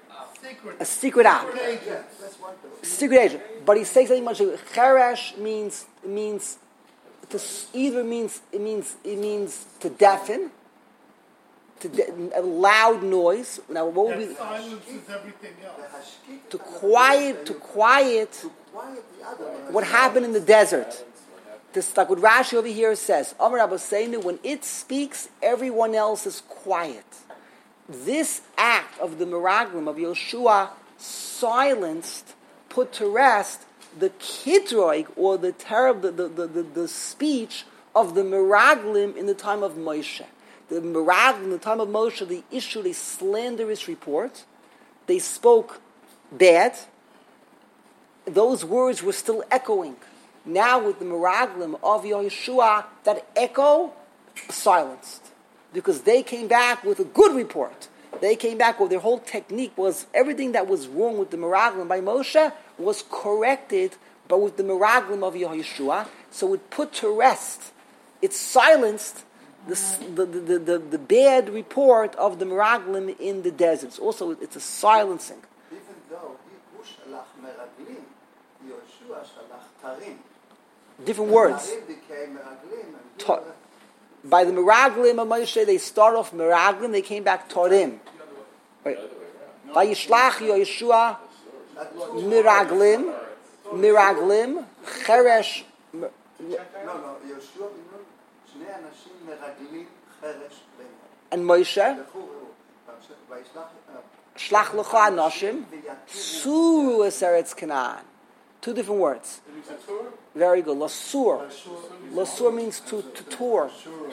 C: secret.
A: A secret act.
D: Yeah, that's one thing.
A: Secret agent. But he's saying something much. Cheresh means means to s- either means it means it means to deafen, to de- a loud noise. Now what would
C: That
A: be
C: silences everything else.
D: The hashkik
A: to quiet to quiet
D: to quiet the other one.
A: what happened in the desert? This like what Rashi over here says. Amar Abbaseinu, when it speaks, everyone else is quiet. This act of the Meraglim of Yoshua silenced, put to rest the kidroig or the terrible the, the, the, the speech of the Meraglim in the time of Moshe. The Meraglim in the time of Moshe, they issued a slanderous report. They spoke bad. Those words were still echoing. Now with the Meraglim of Yeshua, that echo silenced. Because they came back with a good report. They came back with their whole technique was everything that was wrong with the Meraglim by Moshe was corrected, but with the Meraglim of Yeshua. So it put to rest, it silenced the, the, the, the, the bad report of the Meraglim in the deserts. Also, it's a silencing.
D: Even though he shalach meraglim, Yoshua shalach tarim.
A: Different words.
D: Tarim became meraglim. and he
A: Ta-
D: was-
A: By the Meraglim of Moshe, they start off Meraglim, they came back Torim. Right. Vayishlach Yeshua Meraglim, Meraglim, Cheresh. Mer-
D: No, no, Yoshua binu שני אנשים מרגלים חרש ביניהם.
A: And Moshe,
D: לכו ראו. וישלח
A: Shlach Lecha Anoshim, Suru Eseretz Canaan. Two different words. Very good. Lasur. Lasur means to, to tour.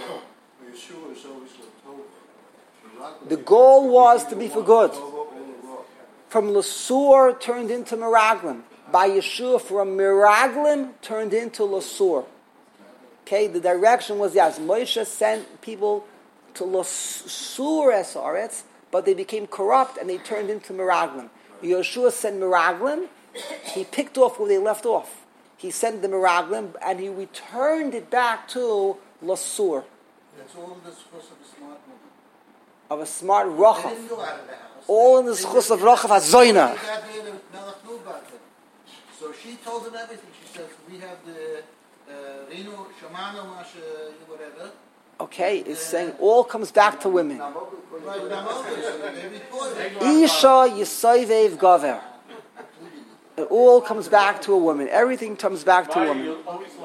A: The goal was to be for good. From Lasur turned into Meraglim. By Yeshua, from Meraglim turned into Lasur. Okay, the direction was, yes, Moshe sent people to Lasur Esaretz, but they became corrupt and they turned into Meraglim. Yeshua sent Meraglim, he picked off where they left off. He sent the Meraglim and he returned it back to Lasur,
B: That's all the schus of a smart woman.
A: of a smart
B: They
A: Rachav.
B: didn't go out of the house.
A: All in the schus of Rachav HaZoyna.
B: They got there, the Melech knew about them. So she told them everything. She says, we have the Rinu, Shamano, Masha, whatever.
A: Okay, it's saying all comes back to women.
B: Right, Namoga, so they reported.
A: Isha Yisoivev Gover. It all comes back to a woman. Everything comes back to a woman.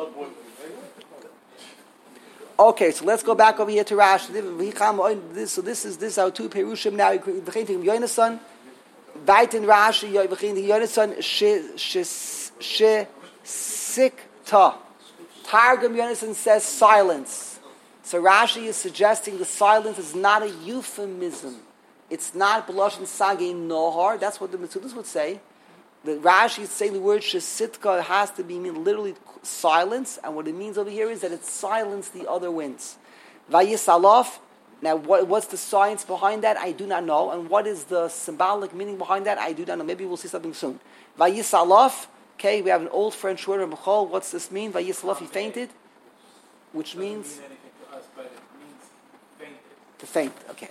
A: Okay, so let's go back over here to Rashi. This, so this is this is our two perushim now. We begin to Yonasan. Weit in Rashi, we begin to Yonasan. She she she sikta. Targum Yonasan says silence. So Rashi is suggesting the silence is not a euphemism. It's not b'lashon sagei nohar. That's what the Metzudos would say. The Rashi is saying the word shesitka has to be mean literally silence, and what it means over here is that it silenced the other winds. Vayisalof. Now, what, what's the science behind that? I do not know. And what is the symbolic meaning behind that? I do not know. Maybe we'll see something soon. Vayisalof. Okay, we have an old French word, Michal. What's this mean? Vayisalof, he fainted, which means
C: Doesn't mean anything to us, but it means fainted.
A: to faint. Okay.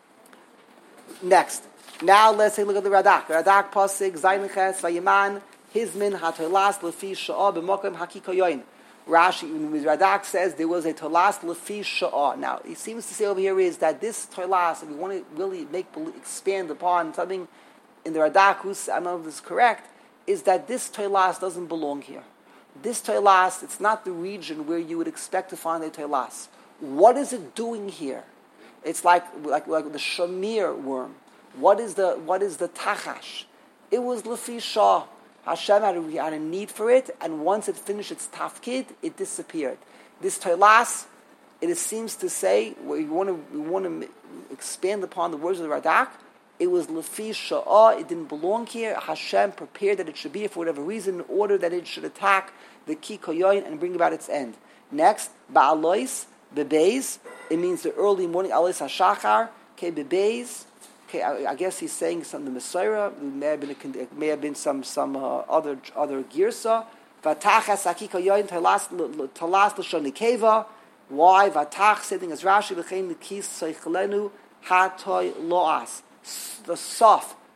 A: Next. Now let's take a look at the Radak. Radak pasig zayin ches vayiman hizmin hatolas lefi sha'ah b'mokem hakikoyoin. Rashi, Radak says there was a tolas lefi sha'ah. Now he seems to say over here is that this tolas, if we want to really make expand upon something in the Radak, who's I don't know if this is correct, is that this tolas doesn't belong here. This tolas, it's not the region where you would expect to find a tolas. What is it doing here? It's like like like the shamir worm. What is the what is the tachash? It was lefi shah. Hashem had a, had a need for it, and once it finished its tafkid, it disappeared. This tolas, it is, seems to say, where you want to you want to expand upon the words of the Radak. It was lefi shah. It didn't belong here. Hashem prepared that it should be here for whatever reason, in order that it should attack the ki koyoin and bring about its end. Next, ba'alois bebeis. It means the early morning. Alois hashachar. Okay, bebeis. Okay, I, I guess he's saying some the Messiah. It may have been a, it may have been some some uh, other other girsa. Vatachas hakika yoyin talas talas l'shon nikeva. Why vatach sitting as Rashi l'chein l'kis seichlenu hatoy loas. The soft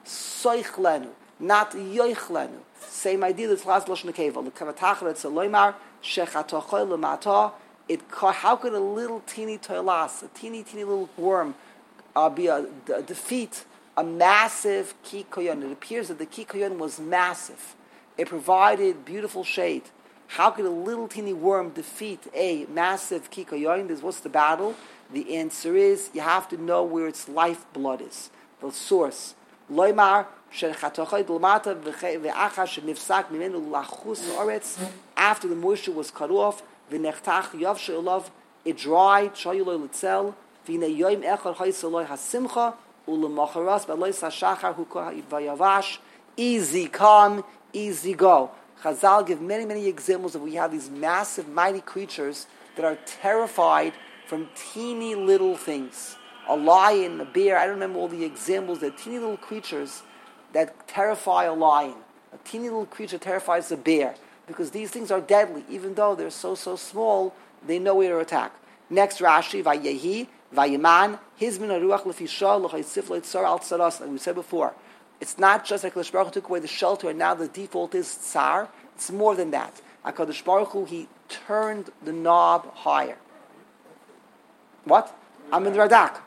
A: soichlenu, not yoichlenu. Same idea. That's last lashon nekeva. L'kavatachar it's a loymar shechatochoy lemata. It how could a little teeny toilas, a teeny teeny little worm, uh, be a, a defeat a massive kikoyon? It appears that the kikoyon was massive. It provided beautiful shade. How could a little teeny worm defeat a massive kikoyon? This what's the battle? The answer is you have to know where its lifeblood is, the source. Loymar shechatochoy lemata ve'achar shenifsak mimenu lachus oretz. After the moisture was cut off. V'nechtach yavshe olav, it dried, shayuloi litzel, v'nei yoim echad haisaloi hasimcha, ulemacharas, b'aloi sashachar hukah vayavash, easy come, easy go. Chazal give many, many examples of we have these massive, mighty creatures that are terrified from teeny little things. A lion, a bear, I don't remember all the examples, they're teeny little creatures that terrify a lion. A teeny little creature terrifies a bear. Because these things are deadly, even though they're so, so small, they know where to attack. Next Rashi, Vayehi, Vayeman, Hizmin Aruach Lefisha, L'chaysif L'tzar Al Tzaras, like we said before. It's not just like HaKadosh Baruch Hu took away the shelter and now the default is Tsar. It's more than that. HaKadosh Baruch Hu, he turned the knob higher. What? I'm in the Radak.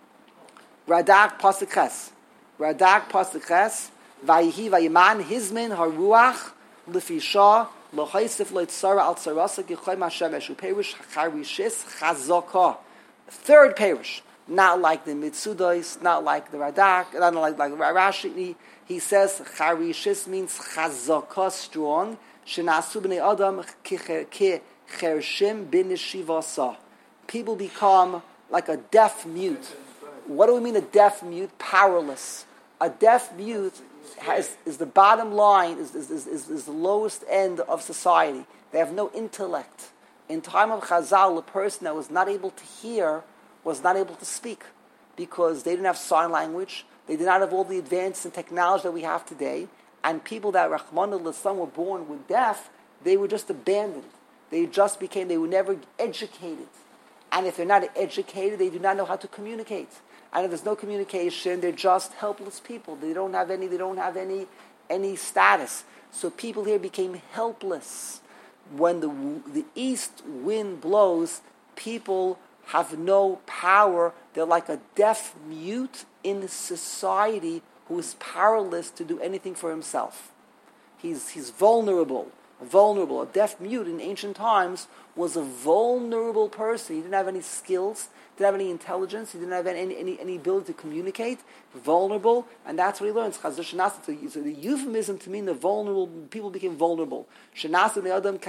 A: Radak Pasuk Ches. Radak Pasuk Ches, Vayehi, Vayeman, Hizmin Haruach, L'fisha l'chaysif l'tzara al tzarasa g'chay mashemesh u'perish charishis chazaka. Third perish, not like the Mitzudos, not like the Radak, not like like Rashi. He, he says charishis means chazaka, strong. Shenasu b'nei adam kichershim b'neshivasa. People become like a deaf mute. What do we mean a deaf mute? Powerless. A deaf mute Has, is the bottom line, is, is, is, is the lowest end of society. They have no intellect. In time of Chazal, a person that was not able to hear was not able to speak because they didn't have sign language. They did not have all the advances in technology that we have today. And people that Rahman al-Islam were born with deaf, they were just abandoned. They just became, they were never educated. And if they're not educated, they do not know how to communicate. And if there's no communication, they're just helpless people. They don't have any. They don't have any, any status. So people here became helpless. When the the east wind blows, people have no power. They're like a deaf mute in society who is powerless to do anything for himself. He's he's vulnerable. Vulnerable. A deaf mute in ancient times was a vulnerable person. He didn't have any skills, didn't have any intelligence, he didn't have any any, any ability to communicate. Vulnerable, and that's what he learns. So the euphemism to mean the vulnerable people became vulnerable. V'targum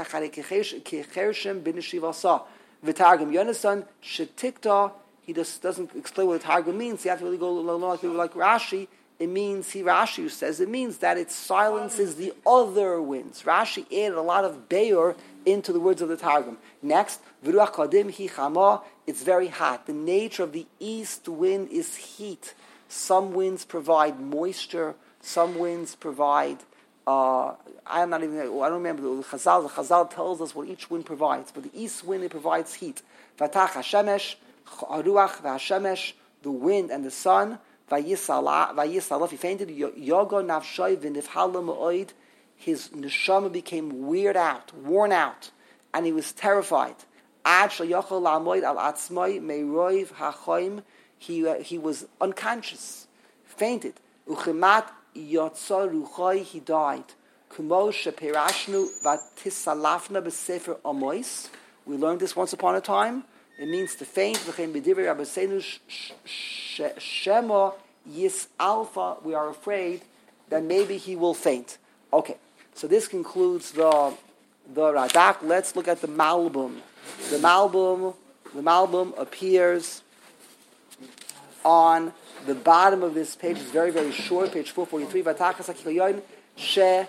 A: Yonasan shetikta. He just doesn't explain what the targum means. You have to really go along like people like Rashi. It means, he Rashi says, it means that it silences the other winds. Rashi added a lot of beor into the words of the Targum. Next, V'ruach kadim hi chama, it's very hot. The nature of the east wind is heat. Some winds provide moisture. Some winds provide, uh, I'm not even, I don't remember, the Chazal, the Chazal tells us what each wind provides. But the east wind, it provides heat. Vatach hashemesh, haruach v'hashemesh, the wind and the sun, Vayisalav, he fainted. Yogo nafshay v'nifhala ma'oid. His neshama became weird out, worn out, and he was terrified. Ad shayachol la'amoid al atzmai meiroiv hachoim. He he was unconscious, fainted. Uchemat yotzar ruchai. He died. Kumo sheperashnu v'tisalafna b'sefer amois. We learned this once upon a time. It means to faint. Shema Yis Alpha. We are afraid that maybe he will faint. Okay, so this concludes the the Radak. Let's look at the Malbum. The Malbum, the Malbum appears on the bottom of this page. It's very very short. Page four forty three. So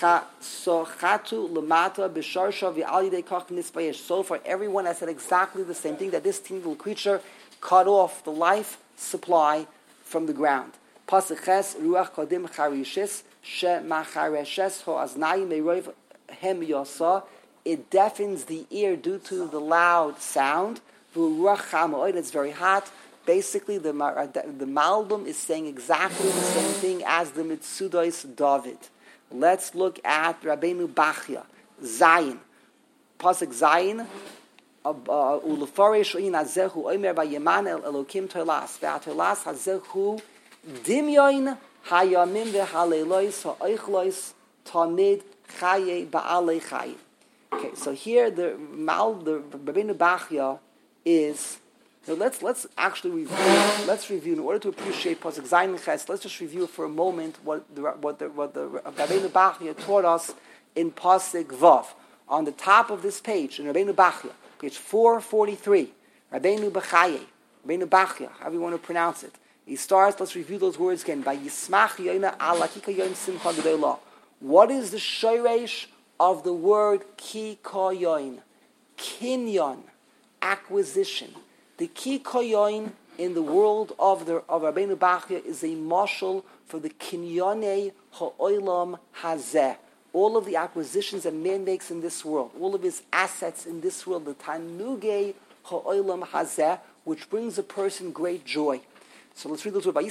A: for everyone, I said exactly the same thing, that this teeny little creature cut off the life supply from the ground. Pasuk Ches, Ruach Kodim Charishis, She Machareshes Ho Aznai Meroiv Hem Yosa. It deafens the ear due to the loud sound. Ruach Chamoid, it's very hot. basically the the Malbim is saying exactly the same thing as the Mitzudos David. Let's look at Rabbeinu Bachya, Zayin, Pasuk Zayin. Ulefarish in azehu omer bayeman el elokim toilas ve'atoilas hazehu dimyoin hayamim ve'haleilois ha'oichlois tamid chaye ba'alei chaye. Okay, so here the mal the Rabbeinu Bachya is. So let's let's actually review. Let's review in order to appreciate Pasuk Zayin Ches. Let's just review for a moment what the what the what the Rabbeinu Bachya taught us in Pasuk Vav on the top of this page in Rabbeinu Bachya. Page four forty-three, Rabbeinu Bachaye, Rabbeinu Bachya, however you want to pronounce it. He starts, let's review those words again. By Yismach Yoina Ala Kika Yoin Simcha Gedolah. What is the shoresh of the word Ki Koyoin? Kinyon, acquisition. The Ki Koyoin in the world of the of Rabbeinu Bachya is a mashal for the Kinyone Ha'olam Hazeh. All of the acquisitions that man makes in this world, all of his assets in this world, the Tanugei Ha'olam Hazeh, which brings a person great joy. So let's read those words.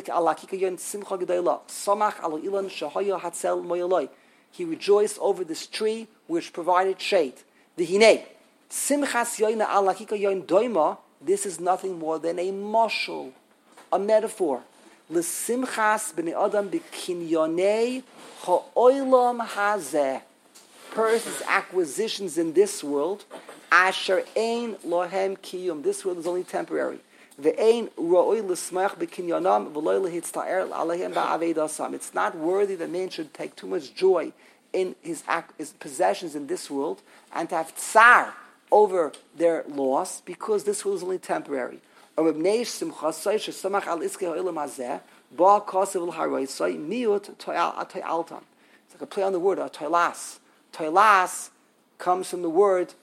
A: He rejoiced over this tree which provided shade. This is nothing more than a mashal, a metaphor. L'simchas b'nei adam b'kinyonei ha'olam hazeh. Person's acquisitions in this world, asher ein lohem kiyum. This world is only temporary. Ve'ein ro'oi l'smach b'kinyonam v'loi lehitzta'er alehem ba'avedasam. It's not worthy that man should take too much joy in his, his possessions in this world and to have tsar over their loss, because this world is only temporary. It's like a play on the word, toilas. Toilas comes from the word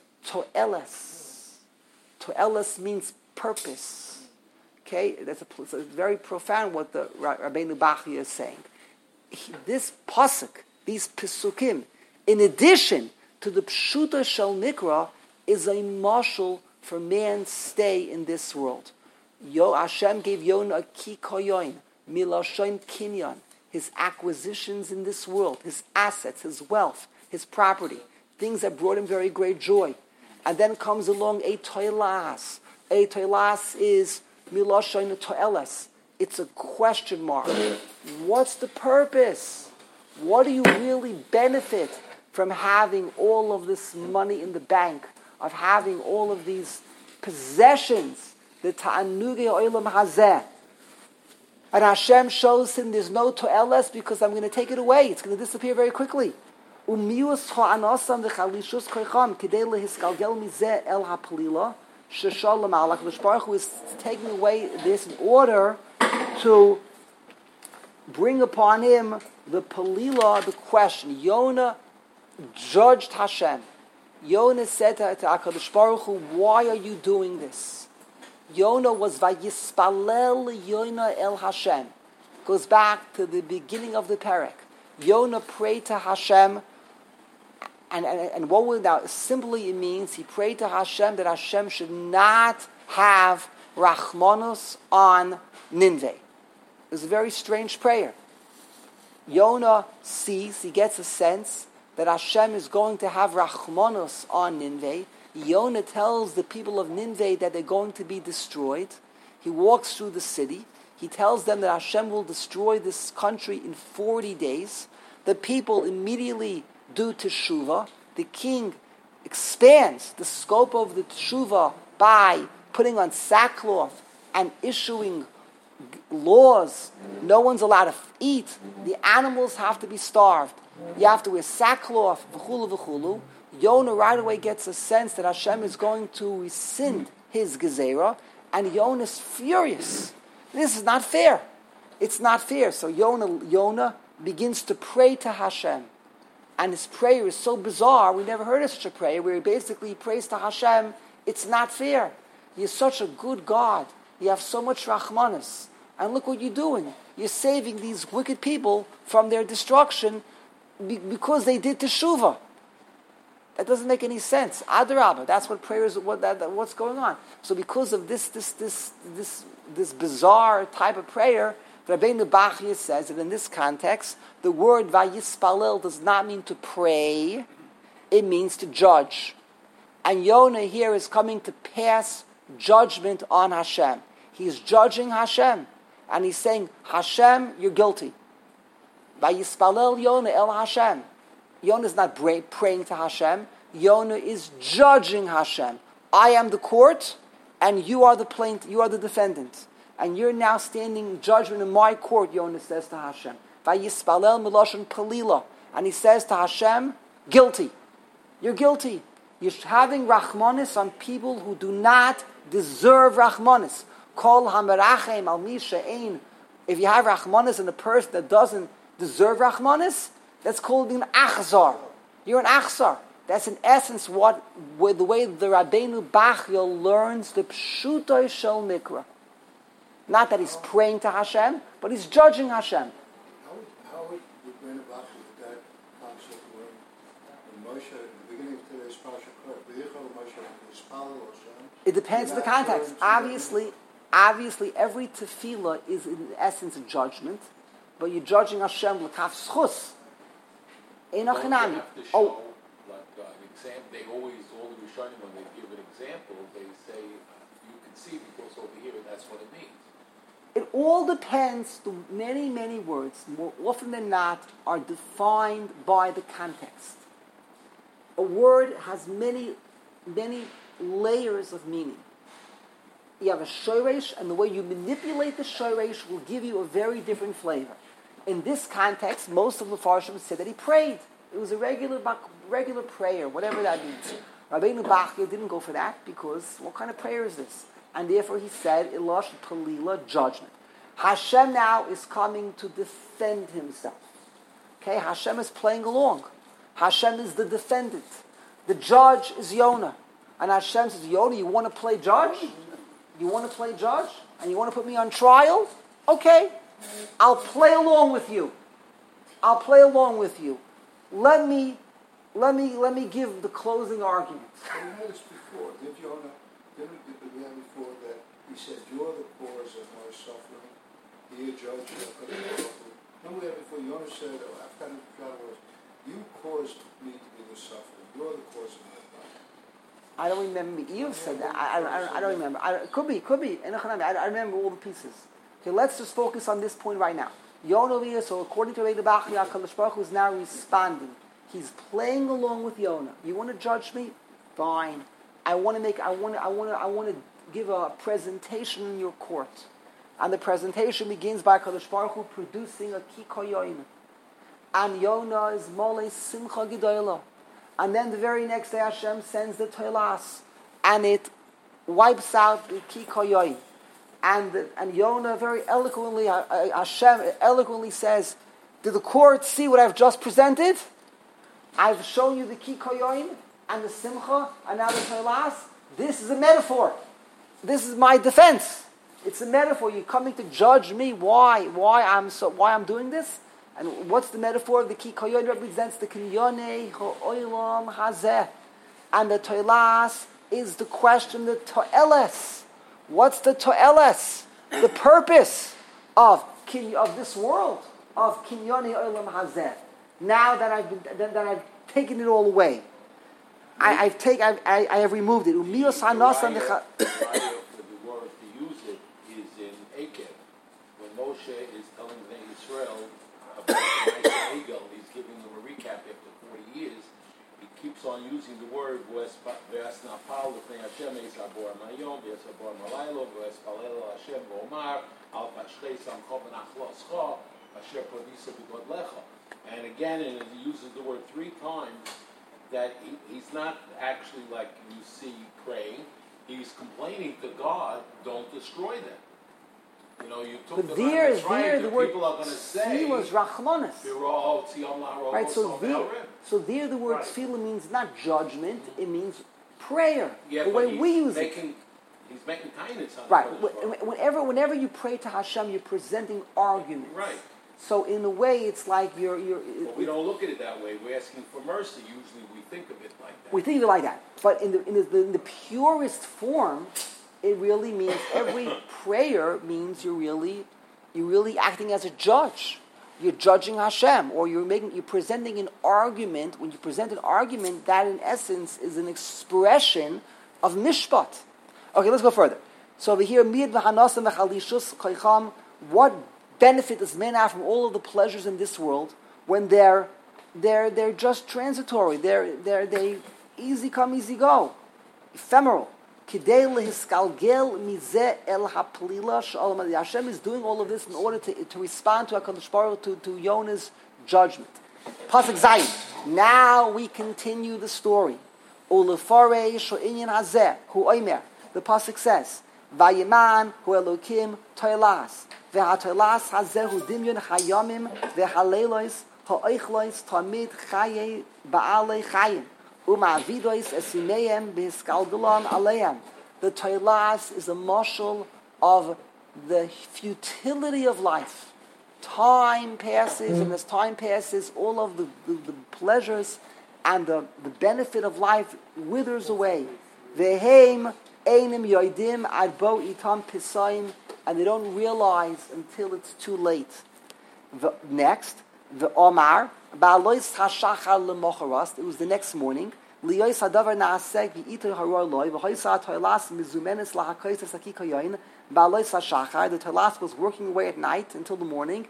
A: toeles. Toeles means purpose. Okay, that's a, it's a very profound what the Rabbeinu Bachya is saying. He, this pasuk, these pesukim, in addition to the pshuta shel nikra, is a mashal for man's stay in this world. Yo Hashem gave Yonah a ki koyoin, milashon kinyan, his acquisitions in this world, his assets, his wealth, his property, things that brought him very great joy. And then comes along a toilas. A toilas is milashon toeles. It's a question mark. What's the purpose? What do you really benefit from having all of this money in the bank, of having all of these possessions? The ta'anuge olam hazeh. And Hashem shows him there's no to'eles because I'm going to take it away. It's going to disappear very quickly. Umius ha'anasam v'chalishus koicham k'dei lehiskalgel mizeh el ha'palila sheshal l'malach. The Baruch Hu is taking away this in order to bring upon him the palila, the question. Yonah judged Hashem. Yonah said to HaKadosh Baruch Hu, why are you doing this? Yonah was Vayispalel Yonah El Hashem. Goes back to the beginning of the parak. Yonah prayed to Hashem, and, and, and what would that simply it means? He prayed to Hashem that Hashem should not have Rachmanus on Nineveh. It was a very strange prayer. Yonah sees, he gets a sense that Hashem is going to have Rachmanus on Nineveh. Yonah tells the people of Nineveh that they're going to be destroyed. He walks through the city. He tells them that Hashem will destroy this country in forty days. The people immediately do teshuvah. The king expands the scope of the teshuvah by putting on sackcloth and issuing laws. No one's allowed to eat. The animals have to be starved. You have to wear sackcloth, v'chulu v'chulu. Yonah right away gets a sense that Hashem is going to rescind his gezerah, and Yonah is furious. This is not fair. It's not fair. So Yonah, Yonah begins to pray to Hashem. And his prayer is so bizarre, we never heard of such a prayer, where he basically prays to Hashem, it's not fair. You're such a good God. You have so much rachmanis. And look what you're doing. You're saving these wicked people from their destruction because they did teshuvah. It doesn't make any sense. Adarabah, that's what prayer is. What that, that, what's going on? So because of this, this, this, this, this bizarre type of prayer, Rabbeinu Bachya says that in this context, the word vayispalel does not mean to pray; it means to judge. And Yonah here is coming to pass judgment on Hashem. He's judging Hashem, and he's saying, Hashem, you're guilty. Vayispalel Yonah el Hashem. Yonah is not praying to Hashem. Yonah is judging Hashem. I am the court, and you are the plaintiff. You are the defendant, and you're now standing in judgment in my court. Yonah says to Hashem, "Vayispalel miloshen palila," and he says to Hashem, "Guilty. You're guilty. You're having rachmanis on people who do not deserve rachmanis. Kol hamerachem al mi she'ein." If you have rachmanis in a person that doesn't deserve rachmanis, that's called being an achzar. You're an achzar. That's in essence what, with the way the Rabbeinu Bachya learns the pshutoi shel mikra. Not that he's praying to Hashem, but he's judging Hashem.
E: How would, how would the Rabbeinu Bachya, with that concept, when Moshe, at the beginning of today's Parsha,
A: it depends on the context. Obviously, obviously, every tefillah is in essence a judgment, but you're judging Hashem l'kaf schus.
F: Don't you have to show,
A: oh.
F: like uh, an example, they always, all the Rishonim, when they give an example, they say, you can see because over here, that's what it means.
A: It all depends. The many, many words, more often than not, are defined by the context. A word has many, many layers of meaning. You have a shoresh, and the way you manipulate the shoresh will give you a very different flavor. In this context, most of the Farshim said that he prayed. It was a regular regular prayer, whatever that means. Rabbeinu Bachya didn't go for that because what kind of prayer is this? And therefore he said, Ilash Palila, judgment. Hashem now is coming to defend himself. Okay, Hashem is playing along. Hashem is the defendant. The judge is Yonah. And Hashem says, Yonah, you want to play judge? You want to play judge? And you want to put me on trial? Okay. I'll play along with you. I'll play along with you. Let me, let me, let me give the closing argument.
E: We had this before. Did Yonah, didn't we have before that he said, you're the cause of my suffering. You're judge. Remember we had before, Yonah said, oh, I've got to try words. You caused me to be the sufferer. You're the cause of my suffering.
A: I don't remember. You've said that. I, I, I, I don't remember. I, could be, could be. I, I remember all the pieces. Okay, let's just focus on this point right now. Yonah, so according to Rabbeinu Bachya, HaKadosh Baruch Hu is now responding. He's playing along with Yonah. You want to judge me? Fine. I want to make. I want. I want to. I want to give a presentation in your court, and the presentation begins by HaKadosh Baruch Hu producing a kikoyoin, and Yonah is mole simcha gedolah, and then the very next day Hashem sends the toilas, and it wipes out the kikoyoin. And and Yonah very eloquently, uh, Hashem eloquently says, did the court see what I've just presented? I've shown you the kikoyoin and the simcha, and now the toilas. This is a metaphor. This is my defense. It's a metaphor. You're coming to judge me. Why? Why I'm so? Why I'm doing this? And what's the metaphor of the kikoyoin? Represents the kinyonei ha'olam hazeh, and the toilas is the question, the toeles. What's the to'eles, the purpose of of this world, of kinyoni olam hazeh? Now that I've been, that, that I've taken it all away, I, I've take I, I, I have removed it. Umiyos hanas and the
F: word to use it is in Akev. When Moshe is telling the Israel about the Egel, he's giving them a recap after forty years. He keeps on using the word V'esnapal l'fnei Hashem eisabor mayom v'esabor malaylo v'espalel Hashem v'omar al pashtei samcho v'nachloscha asher prodisa b'godlecha. And again, and he uses the word three times, that he, he's not actually like you see praying. He's complaining to God, don't destroy them. You know, you took
A: but
F: them
A: there,
F: on the trial,
A: there, the word
F: people are going to say,
A: was rachmanis. Right, so there, so there the word
F: right.
A: tefillah means not judgment, it means prayer.
F: Yeah,
A: the way
F: he's
A: we use
F: making,
A: it.
F: He's making kindness on
A: Right.
F: the
A: Whenever, whenever you pray to Hashem, you're presenting arguments.
F: Right.
A: So in a way, it's like you're you're.
F: But we don't look at it that way. We're asking for mercy. Usually, we think of it like that.
A: We think of it like that, but in the in the, in the purest form, it really means every prayer means you're really you're really acting as a judge. You're judging Hashem, or you're making you're presenting an argument. When you present an argument, that in essence is an expression of mishpat. Okay, let's go further. So over here, miyad v'hanasam v'chalishus koicham. What benefit does man have from all of the pleasures in this world when they're they're they're just transitory? They're they're they easy come, easy go, ephemeral. Kidei lehiskalgel mizeh el haplila shalom. Hashem is doing all of this in order to, to respond to HaKadosh Baruch Hu, to, to Yonah's judgment. Pasuk Zayin. Now we continue the story. Ulefarei sho'inyan hazeh hu oimer. The pasuk says, "Vayiman hu Elokim toilas ve'atoilas hazeh hu dimyon hayamim ve'haleilos ha'oichlos tamid chayei ba'alei chayim." The Toilas is a marshal of the futility of life. Time passes, and as time passes, all of the, the, the pleasures and the, the benefit of life withers away. Vehem einim yoidim adbo itam pisayim, and they don't realize until it's too late. The, next, the Omar. It was the next morning. The Toilas was working away at night until the morning.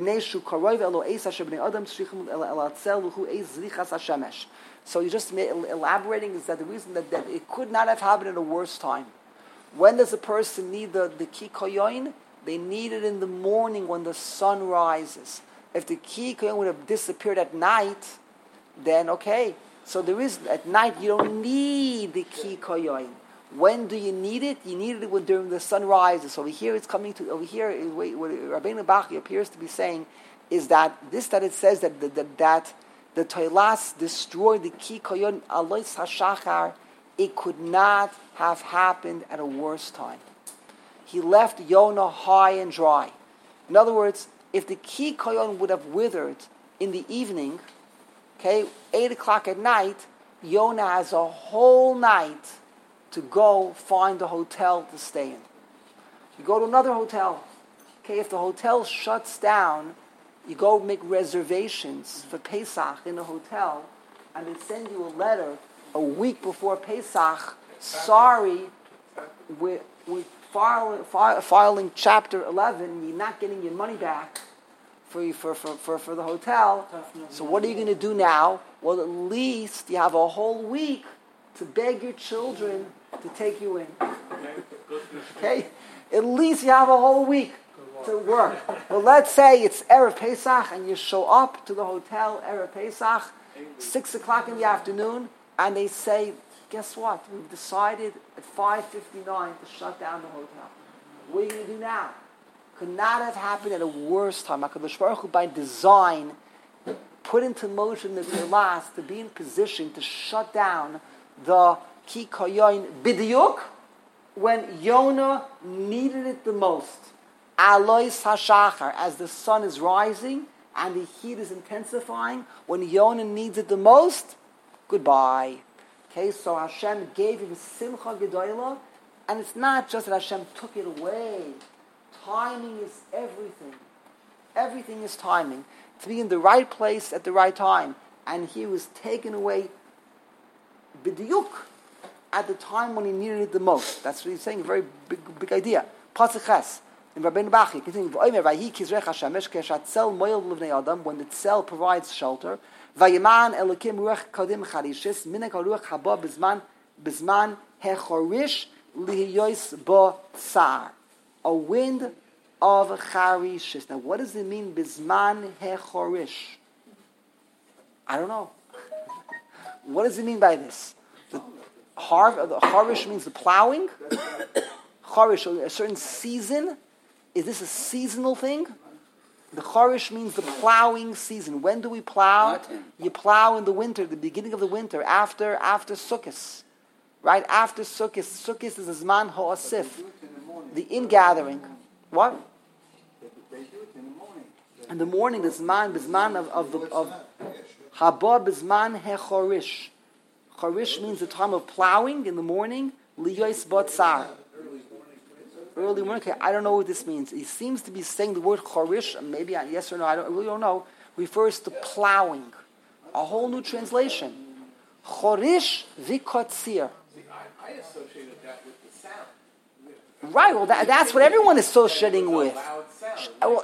A: So you're just elaborating is that the reason that, that it could not have happened at a worse time. When does a person need the, the kikoyoin? They need it in the morning when the sun rises. If the ki koyon would have disappeared at night, then okay. So there is at night you don't need the ki koyon. When do you need it? You need it when during the sun rises. So over here it's coming to over here. What Rabbeinu Bachya appears to be saying is that this that it says that that, that, that the Toilas destroyed the ki koyon alois hashachar. It could not have happened at a worse time. He left Yonah high and dry. In other words, if the ki koyon would have withered in the evening, okay, eight o'clock at night, Yonah has a whole night to go find a hotel to stay in. You go to another hotel. Okay, if the hotel shuts down, you go make reservations for Pesach in a hotel, and they send you a letter a week before Pesach. Sorry, we're, we're Filing, filing chapter eleven, you're not getting your money back for, for, for, for, for the hotel. So what are you going to do now? Well, at least you have a whole week to beg your children to take you in. Okay? At least you have a whole week to work. But let's say it's Erev Pesach and you show up to the hotel Erev Pesach, six o'clock in the afternoon, and they say, guess what? We've decided at five fifty-nine to shut down the hotel. What are you going to do now? Could not have happened at a worse time. HaKadosh Baruch Hu, by design, put into motion the Toilas to be in position to shut down the Ki Koyon B'diuk when Yonah needed it the most. Alois HaShachar, as the sun is rising and the heat is intensifying, when Yonah needs it the most, goodbye. Okay, so Hashem gave him Simcha Gedolah, and it's not just that Hashem took it away. Timing is everything. Everything is timing. To be in the right place at the right time. And he was taken away b'diuk at the time when he needed it the most. That's what he's saying, a very big, big idea. Pasuk Ches. In Rabbeinu Bachya, continuing, when the cell provides shelter, Vayiman Elokim Ruach Kodim Charishis Minek Ruach Haba Bizman Bizman Hechorish Lihiyois Bo Tsar. A wind of Charishis. Now, what does it mean, Bizman Hechorish? I don't know. What does it mean by this? The har, the Harish means the plowing. Harish, a certain season. Is this a seasonal thing? The Chorish means the plowing season. When do we plow? You plow in the winter, the beginning of the winter, after after Sukkot. Right? After Sukkot. Sukkot is the Zman Ha'asif, the ingathering. What?
D: They do it in the morning.
A: In the morning, the zman, bizman of of the of haba bizman hechorish. Chorish means the time of plowing in the morning. Liyos botzar. Early morning. Okay, I don't know what this means. He seems to be saying the word chorish. Maybe yes or no. I, don't, I really don't know. Refers to plowing. A whole new translation. Chorish v'kotzir.
C: I, I associated that with the sound.
A: Right. Well, that, that's what everyone is associating with.
C: Loud sound.
A: Well,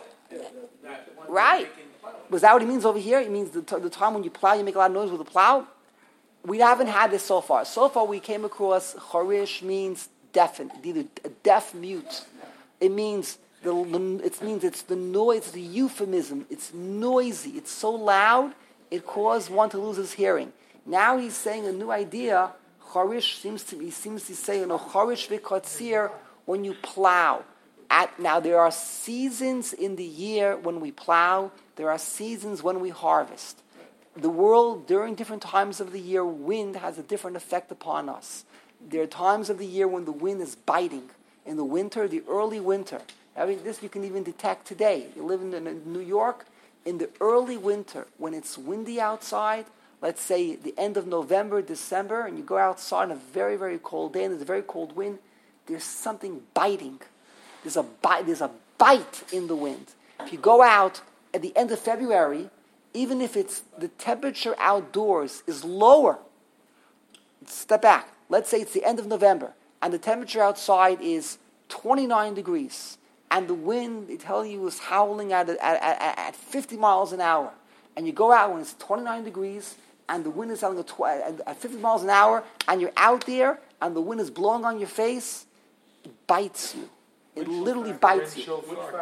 A: right. Was that what he means over here? He means the, t- the time when you plow, you make a lot of noise with the plow. We haven't had this so far. So far, we came across chorish means deafened, either a deaf mute. It means the, the it means it's the noise, it's the euphemism. It's noisy. It's so loud it caused one to lose his hearing. Now he's saying a new idea. Chorish seems to he seems to say, you know, chorish v'kotzir, when you plow. At, now there are seasons in the year when we plow. There are seasons when we harvest. The world, during different times of the year, wind has a different effect upon us. There are times of the year when the wind is biting. In the winter, the early winter. I mean, this you can even detect today. You live in, in New York, in the early winter, when it's windy outside, let's say the end of November, December, and you go outside on a very, very cold day, and there's a very cold wind, there's something biting. There's a bite, there's a bite in the wind. If you go out at the end of February, even if it's the temperature outdoors is lower, step back. Let's say it's the end of November, and the temperature outside is twenty-nine degrees, and the wind, they tell you, is howling at, at, at, at fifty miles an hour. And you go out when it's twenty-nine degrees, and the wind is howling at, tw- at fifty miles an hour, and you're out there, and the wind is blowing on your face, it bites you. It literally bites you.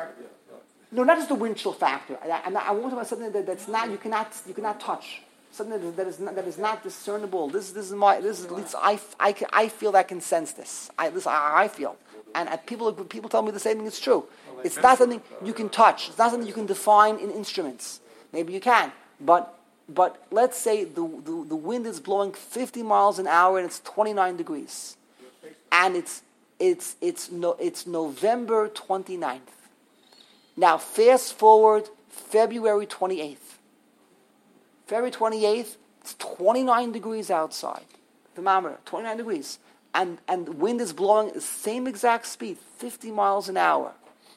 A: No, not just the wind chill factor. I, I, I want to talk about something that, that's not you cannot you cannot touch. Something that, that is not, that is not discernible. This this is my this is at least I, I, I feel that I can sense this. I this I, I feel, and, and people people tell me the same thing. It's true. It's not something you can touch. It's not something you can define in instruments. Maybe you can, but but let's say the the, the wind is blowing fifty miles an hour and it's twenty-nine degrees, and it's it's it's no it's November twenty-ninth. Now, fast forward February twenty-eighth. February twenty-eighth, it's twenty-nine degrees outside. Thermometer, twenty-nine degrees. And, and the wind is blowing at the same exact speed, fifty miles an hour.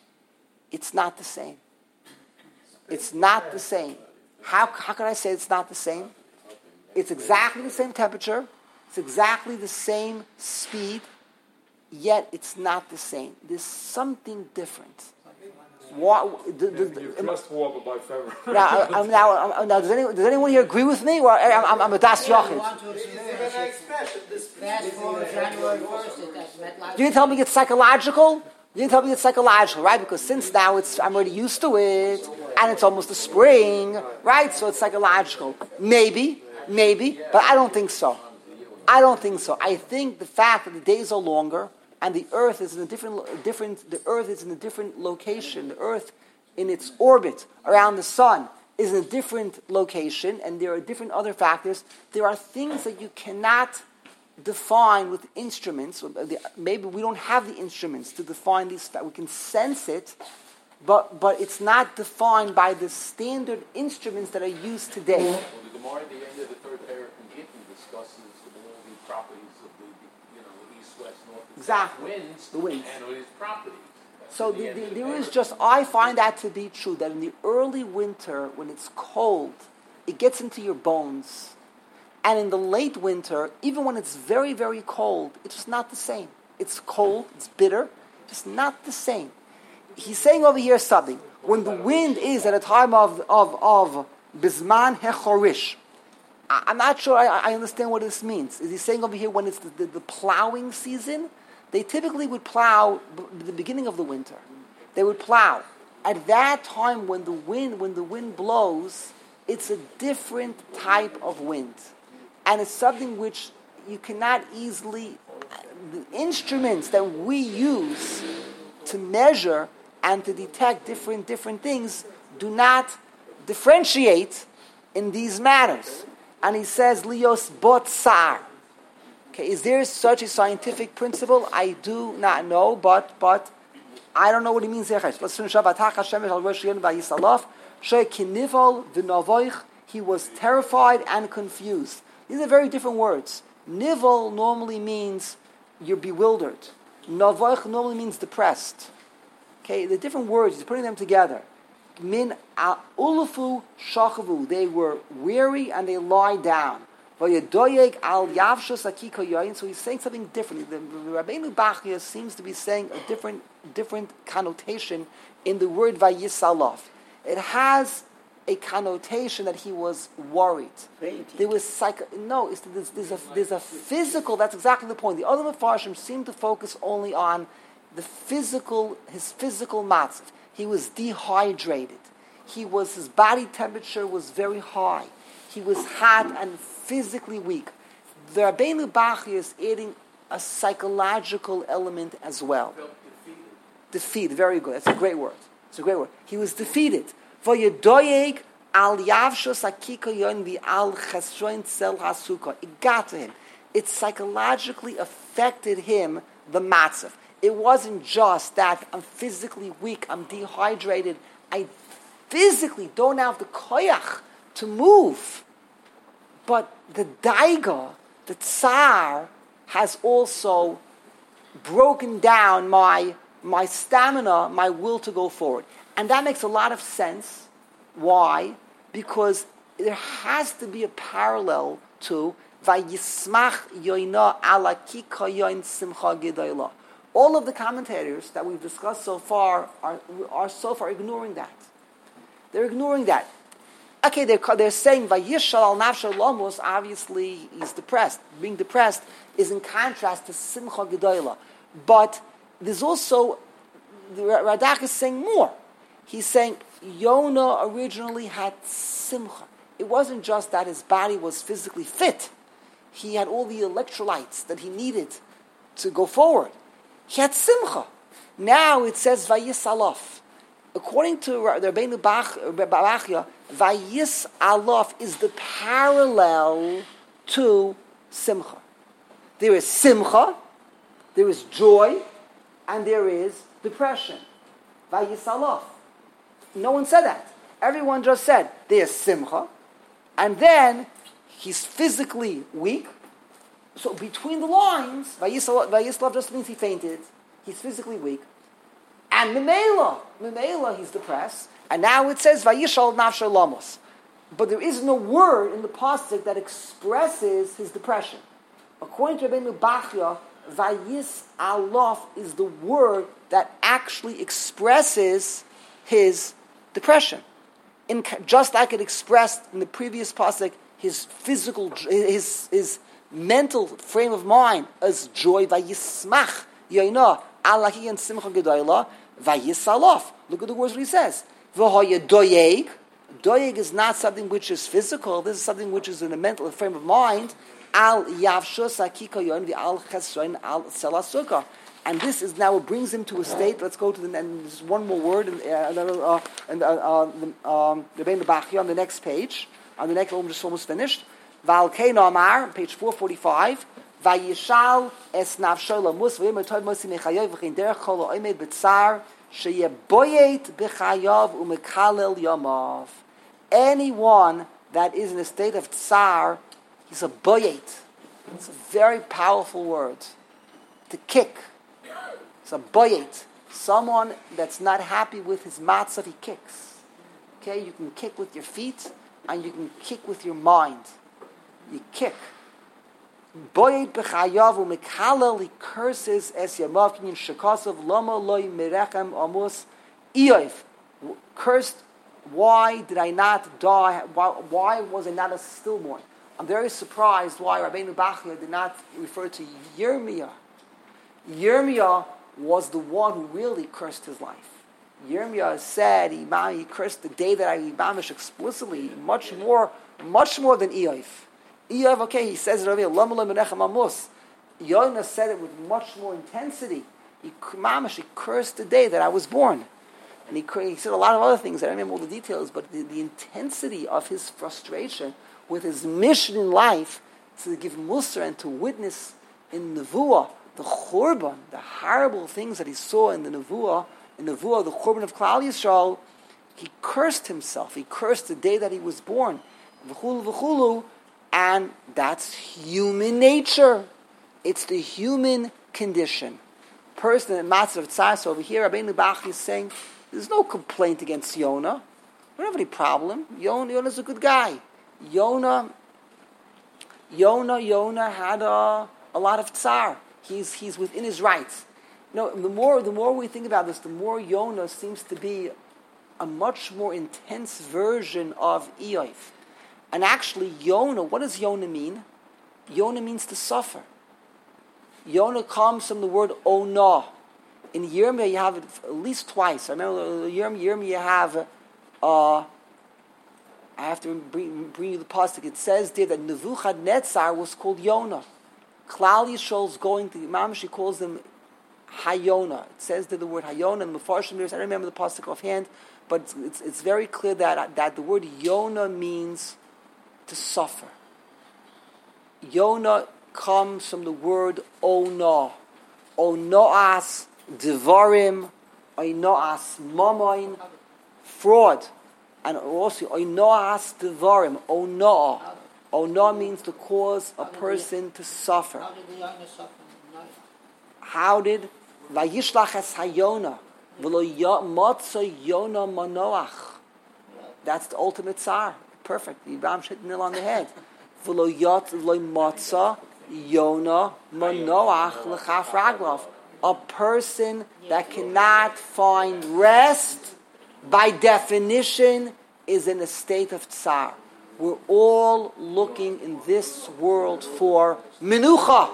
A: It's not the same. It's not the same. How, how can I say it's not the same? It's exactly the same temperature. It's exactly the same speed. Yet it's not the same. There's something different. What, the, the, the,
G: you trust water by February.
A: Now, I'm, now, I'm, now does, anyone, does anyone here agree with me? Or I'm, I'm, I'm a Das Yochid. You can tell me it's psychological? You can tell me it's psychological, right? Because since now it's I'm already used to it, and it's almost the spring, right? So it's psychological. Maybe, maybe, but I don't think so. I don't think so. I think the fact that the days are longer, and the Earth is in a different, different. The Earth is in a different location. The Earth, in its orbit around the sun, is in a different location, and there are different other factors. There are things that you cannot define with instruments. Maybe we don't have the instruments to define these. We can sense it, but but it's not defined by the standard instruments that are used today.
F: Well, the Gemara at the end of the third paragraph in Gittin discusses all the properties of the, you know, east, west, north, and
A: Exactly.
F: south winds,
A: The winds.
F: and its properties. That's
A: So
F: at the
A: the,
F: end
A: the,
F: of the
A: there is
F: paragraph.
A: just, I find that to be true, that in the early winter, when it's cold, it gets into your bones. And in the late winter, even when it's very, very cold, it's just not the same. It's cold, it's bitter, just not the same. He's saying over here something. When the wind is at a time of, of, of Bizman Hechorish, I- I'm not sure I, I understand what this means. Is he saying over here when it's the, the, the plowing season? They typically would plow b- the beginning of the winter. They would plow. At that time when the wind when the wind blows, it's a different type of wind. And it's something which you cannot easily, the instruments that we use to measure and to detect different different things do not differentiate in these matters. And he says, Lios botsar. Okay, is there such a scientific principle? I do not know, but but I don't know what he means there. Let's finish up. She'kinival v'navoich, he was terrified and confused. These are very different words. Nival normally means you're bewildered. Navoich normally means depressed. Okay, the different words, he's putting them together. Min ulufu shachavu, they were weary and they lie down. Vayadoyeg al yavshus akika yayin. So he's saying something different. The Rabbeinu Bachya seems to be saying a different, different connotation in the word vayisalof. It has a connotation that he was worried. There was psycho. No, it's, there's, there's a there's a physical. That's exactly the point. The other Mefarshim seem to focus only on the physical, his physical matzv. He was dehydrated. He was his body temperature was very high. He was hot and physically weak. The Rabbeinu Bachya is adding a psychological element as well.
C: Defeated.
A: Defeated, very good. That's a great word. It's a great word. He was defeated. Vayadoyeg al yavshos akika yon vi al chesroin sel hasuka. It got to him. It psychologically affected him, the matzav. It wasn't just that I'm physically weak, I'm dehydrated, I physically don't have the koyach to move. But the daiga, the tsar, has also broken down my, my stamina, my will to go forward. And that makes a lot of sense. Why? Because there has to be a parallel to Vayismach yoina ala kika yoin simcha gedayla. All of the commentators that we've discussed so far are, are so far ignoring that. They're ignoring that. Okay, they're, they're saying Vayishal al nafshal lamos, obviously he's depressed. Being depressed is in contrast to simcha gedayla. But there's also, the Radak is saying more. He's saying Yonah originally had simcha. It wasn't just that his body was physically fit. He had all the electrolytes that he needed to go forward. He had simcha. Now it says Vayisalof. According to Rabbeinu Bachya, Vayisalof is the parallel to simcha. There is simcha, there is joy, and there is depression. Vayisalof. No one said that. Everyone just said there's simcha, and then he's physically weak. So between the lines, Vayislav just means he fainted. He's physically weak. And Memela, Memela, he's depressed. And now it says Vayishal nafshal lamos. But there is no word in the pasuk that expresses his depression. According to Rabbeinu Bachya, Vayis alof is the word that actually expresses his depression. In, just like it expressed in the previous pasuk, his physical, his his mental frame of mind as joy. Vayismach yoina alaki and simcha gedayla vayisalof. Look at the words what he says. V'hoya doyeg. Doyeg is not something which is physical. This is something which is in a mental frame of mind. Al yavshus akika yon vi al chesroin al selasuka. And this is now, it brings him to a state. Let's go to the, and there's one more word, and uh, uh, and uh, uh, the um, Rebbeinu Bachya on the next page. On the next one, we're just almost finished. Val Kein Amar, page four forty-five. Vayishal es nafsho lamus v'yim etoy mosi mechayav v'chein derech kol ha'omed b'tzar sheyeboyet b'chayav u'mekalel yamav. Anyone that is in a state of tsar, he's a boyet. It's a very powerful word. To kick. It's a boyet. Someone that's not happy with his matzah, he kicks. Okay, you can kick with your feet, and you can kick with your mind. You kick. Boyet b'chayav u'mekalel, he curses es yamav kinyin shekasov lama loy merechem amos Eof. Cursed, why did I not die? Why, why was I not a stillborn? I'm very surprised why Rabbeinu Bachya did not refer to Yirmiyah. Yirmiyah was the one who really cursed his life. Yirmiyah said he, he cursed the day that I mamish explicitly, much more, much more than Eof. Eof, okay, he says it over here. Yonah said it with much more intensity. He mamish, he cursed the day that I was born, and he, he said a lot of other things. I don't remember all the details, but the, the intensity of his frustration with his mission in life to give Musar and to witness in Nevuah the Churban, the horrible things that he saw in the Nevuah, in Nevuah, the Churban of Klal Yisrael, He cursed himself. He cursed the day that he was born. V'chulu v'chulu, and that's human nature. It's the human condition. Person in Matzah of Tzar, so over here, Rabbeinu Bach is saying, there's no complaint against Yonah. We don't have any problem. Yonah, Yonah's a good guy. Yonah, Yonah, Yonah had a, a lot of tsar. He's he's within his rights. You know, the more the more we think about this, the more Yonah seems to be a much more intense version of Eof. And actually, Yonah, what does Yonah mean? Yonah means to suffer. Yonah comes from the word Onah. In Yirmiyah, you have it at least twice. I remember in Yirmiyah, you have, uh, I have to bring, bring you the pasuk. It says there that Nebuchadnezzar was called Yonah. Klal Yisrael's going to, Imam, she calls them Hayonah. It says there the word Hayonah, and Mefarshim, I don't remember the pasuk offhand, but it's, it's, it's very clear that, that the word Yonah means to suffer. Yonah comes from the word Onah. Onoas Devarim, Onoas Mamoin, fraud. And also Onoas Devarim, Onah. Onah means to cause a person to suffer.
B: How did the Yonah suffer?
A: How did Vayishlach es Hayonah V'lo Motza Yonah Manoach? That's the ultimate tsar. Perfect. The Yibam hit the nail on the head. V'lo Yot V'lo Motza Yonah Manoach L'chaf Raglav. A person that cannot find rest, by definition, is in a state of tsar. We're all looking in this world for menucha.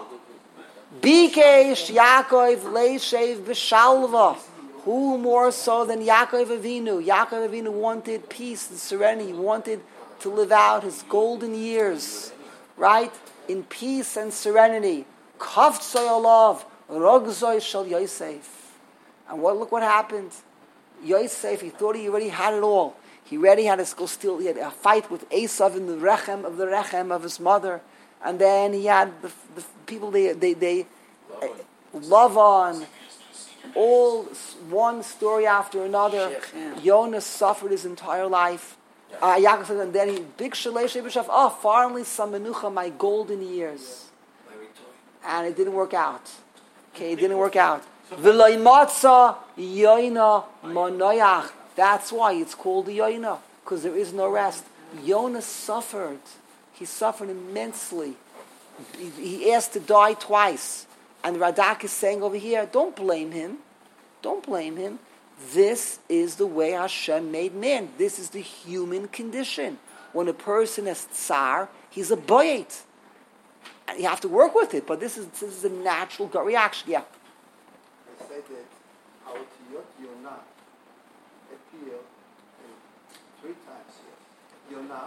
A: Bikesh Yaakov leishev b'shalva. Who more so than Yaakov Avinu? Yaakov Avinu wanted peace and serenity. He wanted to live out his golden years, right? In peace and serenity. Kavtzoy olav, rogzoy shel Yosef. And what? Look what happened. Yosef, he thought he already had it all. He already had to go steal. He had a fight with Esav in the rechem of the rechem of his mother, and then he had the, the people they they they uh, love on. All one story after another. Yonah suffered his entire life. Uh, Yaakov said, and then he big shalei shebishaf. Oh, finally some menucha, my golden years. And it didn't work out. Okay, it didn't work out. V'lo matza Yonah manoyach. That's why it's called Yonah, because there is no rest. Yonah suffered. He suffered immensely. He, he asked to die twice. And Radak is saying over here, don't blame him. Don't blame him. This is the way Hashem made man. This is the human condition. When a person is tsar, he's a bayit. And you have to work with it, but this is this is a natural gut reaction. Yeah.
D: They say that Aotiyot Yonah appear in three times here. Yonah,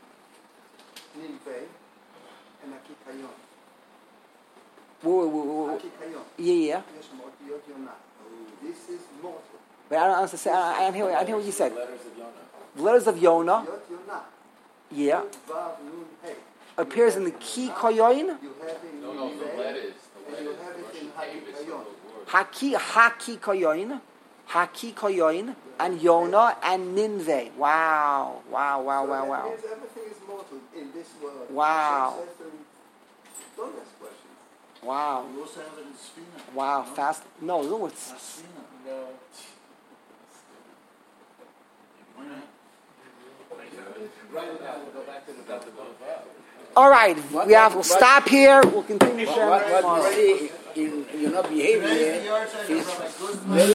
D: Ninveh, and Akikayon.
A: Whoa, whoa, whoa, whoa.
D: Akikayon.
A: Yeah, yeah.
D: Yes, Aotiyot Yonah. This is mortal.
A: But I don't understand. I, I don't hear. I don't hear what you said.
F: The letters of Yonah.
A: The letters of Yonah.
D: Aotiyot Yonah.
A: Yeah.
D: Yud, Vav, Nun, Hey.
A: Appears in the Ki Koyoin.
D: You have it in
F: No, no, the
D: Ninveh,
F: letters. The
D: and you
F: letters.
D: have it in
F: Russian tape is
D: Hakikayon.
F: those words.
A: Haki Haki Koyoin. Haki Koyoin. And Yonah and Ninveh. Wow. Wow, wow,
D: So
A: wow,
D: that
A: wow.
D: means everything is mortal in this world.
A: Wow.
D: Hashem says to him, don't ask questions.
A: Wow.
B: You also have it in Sfina.
A: Wow.
B: No?
A: Fast. No, no, it's.
B: Not Sfina.
C: No.
B: Why not?
F: Right now, we'll go back to the Delta Boulevard.
A: All right. We have. We'll stop here. We'll continue.
G: What,
A: Shem
G: what,
A: tomorrow.
G: already in, you're not behaving
B: Raise
G: there.
B: the yard sign,
G: He's-
B: Rabbi Guzman.